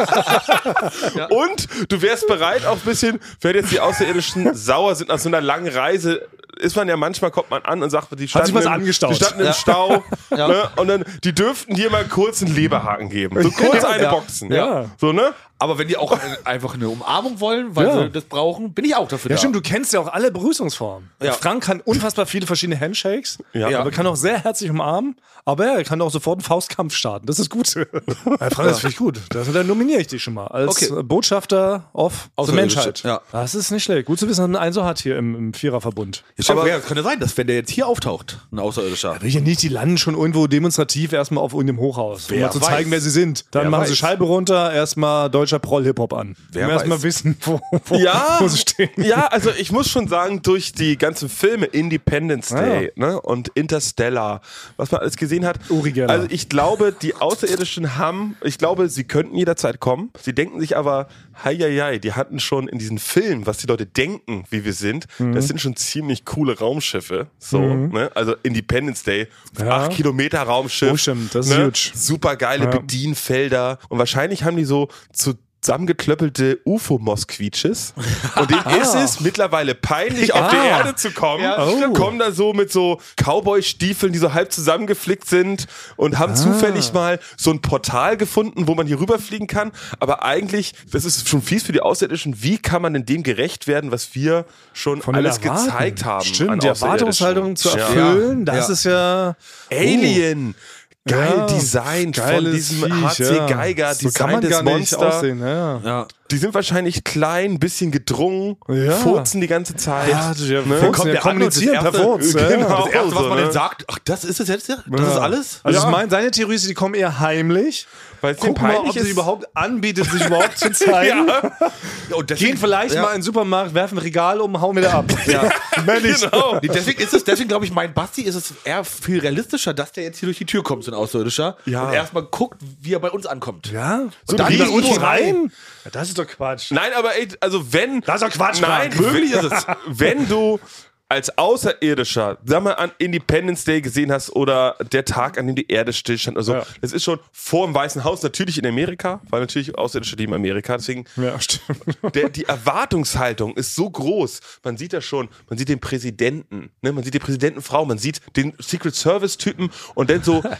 Und du wärst bereit auch ein bisschen, wenn jetzt die Außerirdischen sauer sind nach so einer langen Reise, ist man ja manchmal, kommt man an und sagt, die standen, sich was angestaut. Die standen im Stau. Ne? Und dann, die dürften dir mal kurz einen Leberhaken geben. So kurz eine Boxen. Ja. So, ne? Aber wenn die auch einfach eine Umarmung wollen, weil Ja. sie das brauchen, bin ich auch dafür Ja, da. stimmt, du kennst ja auch alle Begrüßungsformen. Ja. Frank kann unfassbar viele verschiedene Handshakes, Ja. aber kann auch sehr herzlich umarmen, aber er kann auch sofort einen Faustkampf starten. Das ist gut. Ja, Frank, das finde ich gut. Dann nominiere ich dich schon mal als Okay. Botschafter of the Außerirdische, Menschheit. ja. Das ist nicht schlecht. Gut zu wissen, dass man einen so hat hier im Viererverbund. Aber es könnte sein, dass wenn der jetzt hier auftaucht, ein Außerirdischer. Will ich ja nicht, die landen schon irgendwo demonstrativ erstmal auf irgendeinem Hochhaus, um Wer mal zu weiß. zeigen, wer sie sind. Dann Wer machen sie weiß. Scheibe runter, erstmal deutscher Proll-Hip-Hop an. Wer um erstmal weiß. wissen, wo Ja, sie stehen. ja, also ich muss schon sagen, durch die ganzen Filme Independence Day ne, und Interstellar, was man alles gesehen hat, Uri Geller. also ich glaube, die Außerirdischen ich glaube, sie könnten jederzeit kommen. Sie denken sich aber, heieiei, die hatten schon in diesen Filmen, was die Leute denken, wie wir sind, das sind schon ziemlich coole Raumschiffe. So, ne? Also Independence Day, Ja. 8 Kilometer Raumschiff. Oh, stimmt, das ist ne? huge. Super geile Bedienfelder. Und wahrscheinlich haben die so zusammengeklöppelte UFO-Mosquiches. Und denen ist es mittlerweile peinlich, auf die Erde zu kommen. Kommen da so mit so Cowboy-Stiefeln, die so halb zusammengeflickt sind und haben zufällig mal so ein Portal gefunden, wo man hier rüberfliegen kann. Aber eigentlich, das ist schon fies für die Außerirdischen. Wie kann man denn dem gerecht werden, was wir schon Von den alles Erwarten. gezeigt haben? Stimmt, an die Außerirdischen? Erwartungshaltung zu Ja. erfüllen, das ist ja Alien. Geil Ja, Design von geiles diesem Viech, HC ja. Geiger, So kann Design man des gar nicht Monster. aussehen. Ja. Ja. Die sind wahrscheinlich klein, ein bisschen gedrungen, Ja. furzen die ganze Zeit. Ja, Ne? kommt der kommunizieren per erste- Furz. Genau. Das erste, was man ne? dann sagt, ach, das ist es jetzt? Ja? Das ist alles? Also Ja. seine Theorie ist, die kommen eher heimlich. Weil es denen Guck mal, ob peinlich sie ist. überhaupt anbietet, sich überhaupt zu zeigen. Ja, und deswegen, Gehen vielleicht mal in den Supermarkt, werfen ein Regal um, hauen wieder ab. Ja. Mehr nicht. Genau. Nee, deswegen glaube ich, mein Basti ist es eher viel realistischer, dass der jetzt hier durch die Tür kommt, so ein Außerirdischer. Ja. Und erstmal guckt, wie er bei uns ankommt. Ja? So dann ein bei uns Riesen- rein? Ja, das ist doch Quatsch. Nein, aber ey, also wenn... Das ist doch Quatsch, Nein, Frank. möglich ist es. Wenn du als Außerirdischer, sag mal, an Independence Day gesehen hast oder der Tag, an dem die Erde stillstand oder so, Ja. das ist schon vor dem Weißen Haus, natürlich in Amerika, weil natürlich Außerirdische lieben Amerika, deswegen Ja, stimmt. die Erwartungshaltung ist so groß. Man sieht das schon. Man sieht den Präsidenten, ne? Man sieht die Präsidentenfrau, man sieht den Secret Service Typen und dann so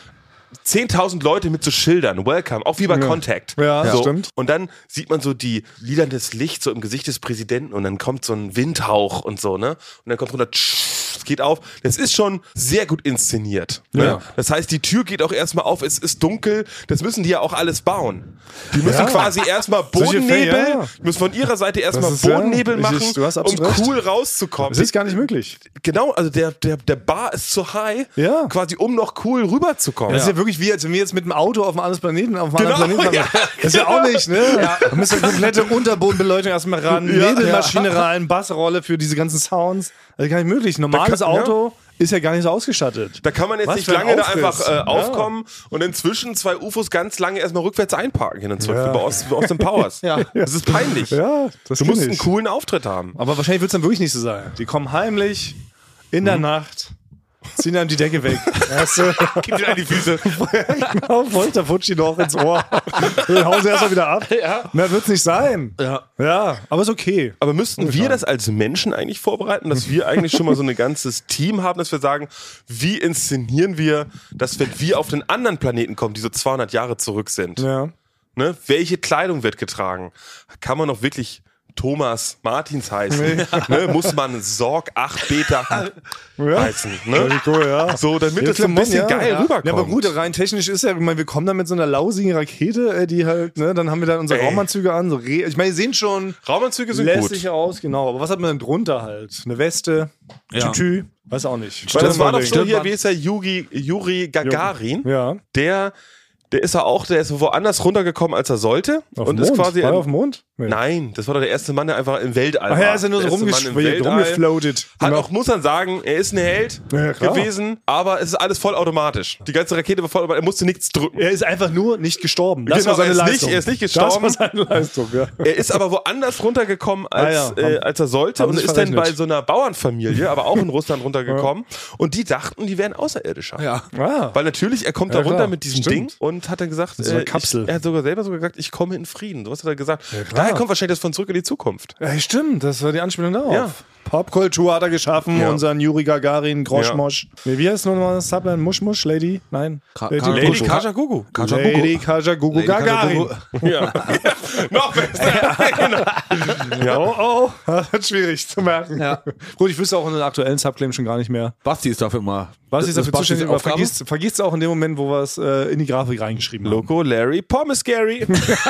10.000 Leute mit so Schildern, Welcome, auch wie bei Contact. Ja, so. stimmt. Und dann sieht man so die lilandes Licht so im Gesicht des Präsidenten und dann kommt so ein Windhauch und so, ne? Und dann kommt runter, es geht auf. Das ist schon sehr gut inszeniert. Ne? Ja. Das heißt, die Tür geht auch erstmal auf, es ist dunkel. Das müssen die ja auch alles bauen. Die müssen quasi erstmal Bodennebel, müssen von ihrer Seite erstmal Bodennebel machen, um cool rauszukommen. Das ist gar nicht möglich. Genau, also der Bar ist zu high, quasi um noch cool rüberzukommen. Das ist ja wirklich wie, als wenn wir jetzt mit dem Auto auf einem anderen Planeten fahren. Ja. Das ist ja auch nicht, ne? Da müssen wir komplette Unterbodenbeleuchtung erstmal ran, Nebelmaschine rein, Bassrolle für diese ganzen Sounds. Das ist gar nicht möglich. Ein normales Auto ist ja gar nicht so ausgestattet. Da kann man jetzt nicht lange da einfach aufkommen und inzwischen 2 UFOs ganz lange erstmal rückwärts einparken hin und zurück, wie bei Austin Powers. Das ist peinlich. Ja, du musst einen coolen Auftritt haben. Aber wahrscheinlich wird es dann wirklich nicht so sein. Die kommen heimlich in der Nacht, ziehen dann die Decke weg. Weißt du? Gib dir an die Füße. Genau, Folterfutschi noch ins Ohr. Dann hauen sie erstmal wieder ab. Mehr wird es nicht sein. Ja, aber ist okay. Aber müssten wir das als Menschen eigentlich vorbereiten, dass wir eigentlich schon mal so ein ganzes Team haben, dass wir sagen, wie inszenieren wir, dass wenn wir auf den anderen Planeten kommen, die so 200 Jahre zurück sind, Ja. ne, welche Kleidung wird getragen? Kann man noch wirklich Thomas Martins heißen? Ne, muss man Sorg 8 Beta heißen? Ne? Cool, ja. So, damit es so ein bisschen geil rüberkommt. Ja, aber gut, rein technisch ist ja, ich meine, wir kommen da mit so einer lausigen Rakete, die halt, ne, dann haben wir da unsere Raumanzüge an. So ich meine, die sehen schon Raumanzüge sind lässig gut. aus, genau. Aber was hat man denn drunter halt? Eine Weste, Tütü, weiß auch nicht. Weil das war doch so hier, wie ist der Juri Gagarin? Ja. Der ist woanders runtergekommen, als er sollte. Auf und dem ist Mond? quasi War er auf dem Mond? Nee. Nein, das war doch der erste Mann, der einfach im Weltall war. Ach ja, ist ja nur so Der erste Mann im Weltall. rumgefloatet. Hat auch, muss man sagen, er ist ein Held gewesen, aber es ist alles vollautomatisch. Die ganze Rakete war vollautomatisch, er musste nichts drücken. Er ist einfach nur nicht gestorben. Das Genau, war seine Leistung. Er ist nicht gestorben. Das war seine Leistung, ja. Er ist aber woanders runtergekommen, als er sollte und ist dann bei so einer Bauernfamilie, aber auch in Russland runtergekommen. Und die dachten, die wären Außerirdischer. Ja. Weil natürlich, er kommt da runter mit diesem Stimmt. Ding und hat dann gesagt, so eine Kapsel. Er hat selber gesagt, ich komme in Frieden. So was hat er gesagt. Daher kommt wahrscheinlich das von Zurück in die Zukunft. Ja, stimmt, das war die Anspielung darauf. Ja. Popkultur hat er geschaffen, unseren Juri Gagarin, Groschmosch. Nee, wie heißt nochmal das Subline? Muschmusch, Lady? Nein. Lady Kajagoogoo. Lady Kajagoogoo Gagarin. Ja. Noch besser. Oh, das wird schwierig zu merken. Ja. Gut, ich wüsste auch in den aktuellen Subclaim schon gar nicht mehr. Basti ist dafür immer. Was ist dafür zuständig? Aber Aufgabe? vergisst es auch in dem Moment, wo wir es in die Grafik reingeschrieben haben. Loco, Larry, Pommes Gary.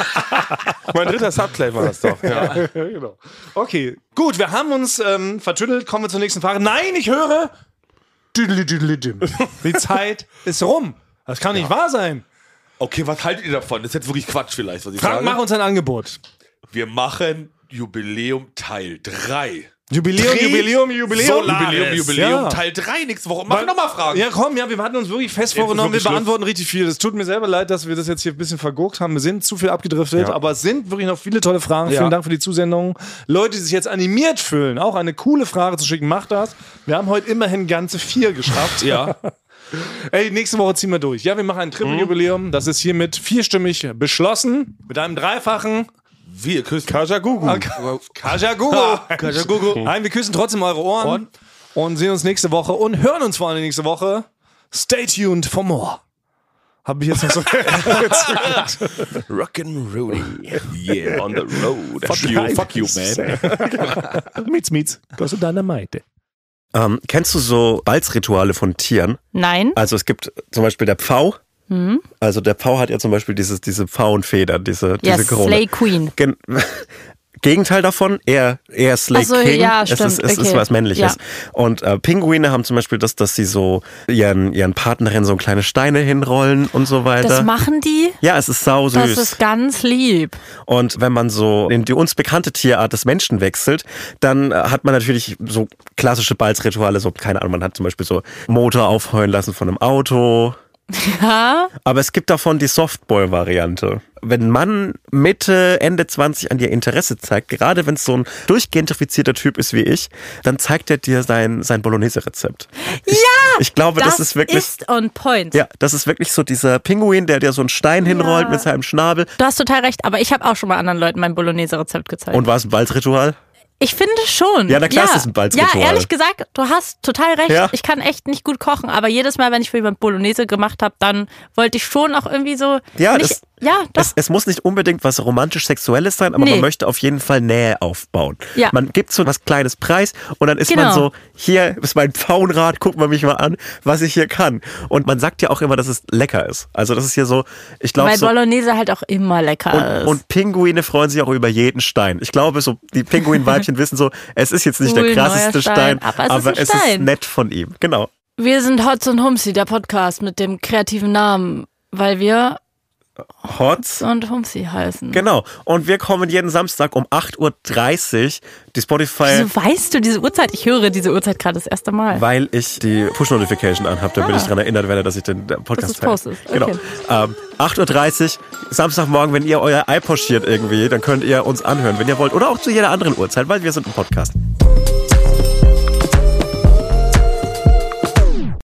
Mein dritter Subclaim war das doch. Ja. Genau. Okay, gut, wir haben uns vertüttelt. Kommen wir zur nächsten Frage. Nein, ich höre. Düdeli-düdeli-dim. Die Zeit ist rum. Das kann nicht wahr sein. Okay, was haltet ihr davon? Das ist jetzt wirklich Quatsch vielleicht, was ich Frank, sage. mach uns ein Angebot. Wir machen Jubiläum Teil 3. Jubiläum. Jubiläum, Ja. Teil 3 nächste Woche. Mach nochmal Fragen. Ja, komm, wir hatten uns wirklich fest vorgenommen, wir beantworten richtig viel. Es tut mir selber leid, dass wir das jetzt hier ein bisschen verguckt haben. Wir sind zu viel abgedriftet, aber es sind wirklich noch viele tolle Fragen. Vielen Dank für die Zusendung. Leute, die sich jetzt animiert fühlen, auch eine coole Frage zu schicken, macht das. Wir haben heute immerhin ganze 4 geschafft. Ja. Ey, nächste Woche ziehen wir durch. Ja, wir machen ein Triple-Jubiläum. Das ist hiermit 4stimmig beschlossen. Mit einem dreifachen Wir küssen. Kajagoogoo. Kajagoogoo. Nein, wir küssen trotzdem eure Ohren und sehen uns nächste Woche und hören uns vor allem nächste Woche. Stay tuned for more. Hab ich jetzt noch so Rockin' Rudy. Yeah, on the road. Fuck you, man. Meets. Das ist Dynamite. Kennst du so Balzrituale von Tieren? Nein. Also es gibt zum Beispiel der Pfau. Also der Pfau hat ja zum Beispiel diese Pfauenfeder, diese Krone. Slay Queen. Gegenteil davon, eher Slay Ach so, King. ja, es stimmt, ist was Männliches. Ja. Und Pinguine haben zum Beispiel das, dass sie so ihren Partnerin so kleine Steine hinrollen und so weiter. Das machen die? Ja, es ist sau süß. Das ist ganz lieb. Und wenn man so in die uns bekannte Tierart des Menschen wechselt, dann hat man natürlich so klassische Balzrituale, so, keine Ahnung, man hat zum Beispiel so Motor aufheulen lassen von einem Auto. Ja. Aber es gibt davon die Softball-Variante. Wenn ein Mann Mitte, Ende 20 an dir Interesse zeigt, gerade wenn es so ein durchgentrifizierter Typ ist wie ich, dann zeigt er dir sein Bolognese-Rezept. Ich glaube, das ist wirklich... ist on point. Ja, das ist wirklich so dieser Pinguin, der dir so einen Stein hinrollt mit seinem Schnabel. Du hast total recht, aber ich habe auch schon mal anderen Leuten mein Bolognese-Rezept gezeigt. Und war es ein Balzritual? Ich finde schon. Ja, na klar, ist das ein Balzritual. Ja, ehrlich gesagt, du hast total recht. Ja. Ich kann echt nicht gut kochen, aber jedes Mal, wenn ich für jemand Bolognese gemacht habe, dann wollte ich schon auch irgendwie so Ja, doch. Es muss nicht unbedingt was romantisch-sexuelles sein, aber man möchte auf jeden Fall Nähe aufbauen. Ja. Man gibt so was Kleines preis und dann ist Genau. man so, hier ist mein Pfauenrad, guck mal mich mal an, was ich hier kann. Und man sagt ja auch immer, dass es lecker ist. Also das ist hier so, ich glaube Weil so... Bolognese halt auch immer lecker ist. Und Pinguine freuen sich auch über jeden Stein. Ich glaube, so die Pinguinweibchen wissen so, es ist jetzt nicht Cool, der krasseste neuer Stein, aber es ist ein ist Stein. nett von ihm. Genau. Wir sind Hotz und Humsi, der Podcast mit dem kreativen Namen, weil wir Hotz und Humsi heißen. Genau. Und wir kommen jeden Samstag um 8.30 Uhr. Die Spotify... Wieso weißt du diese Uhrzeit? Ich höre diese Uhrzeit gerade das erste Mal. Weil ich die Push-Notification anhabe, damit ich daran erinnert werde, dass ich den Podcast Dass du's postest. Genau. Okay. 8.30 Uhr, Samstagmorgen, wenn ihr euer Ei pochiert irgendwie, dann könnt ihr uns anhören, wenn ihr wollt. Oder auch zu jeder anderen Uhrzeit, weil wir sind ein Podcast.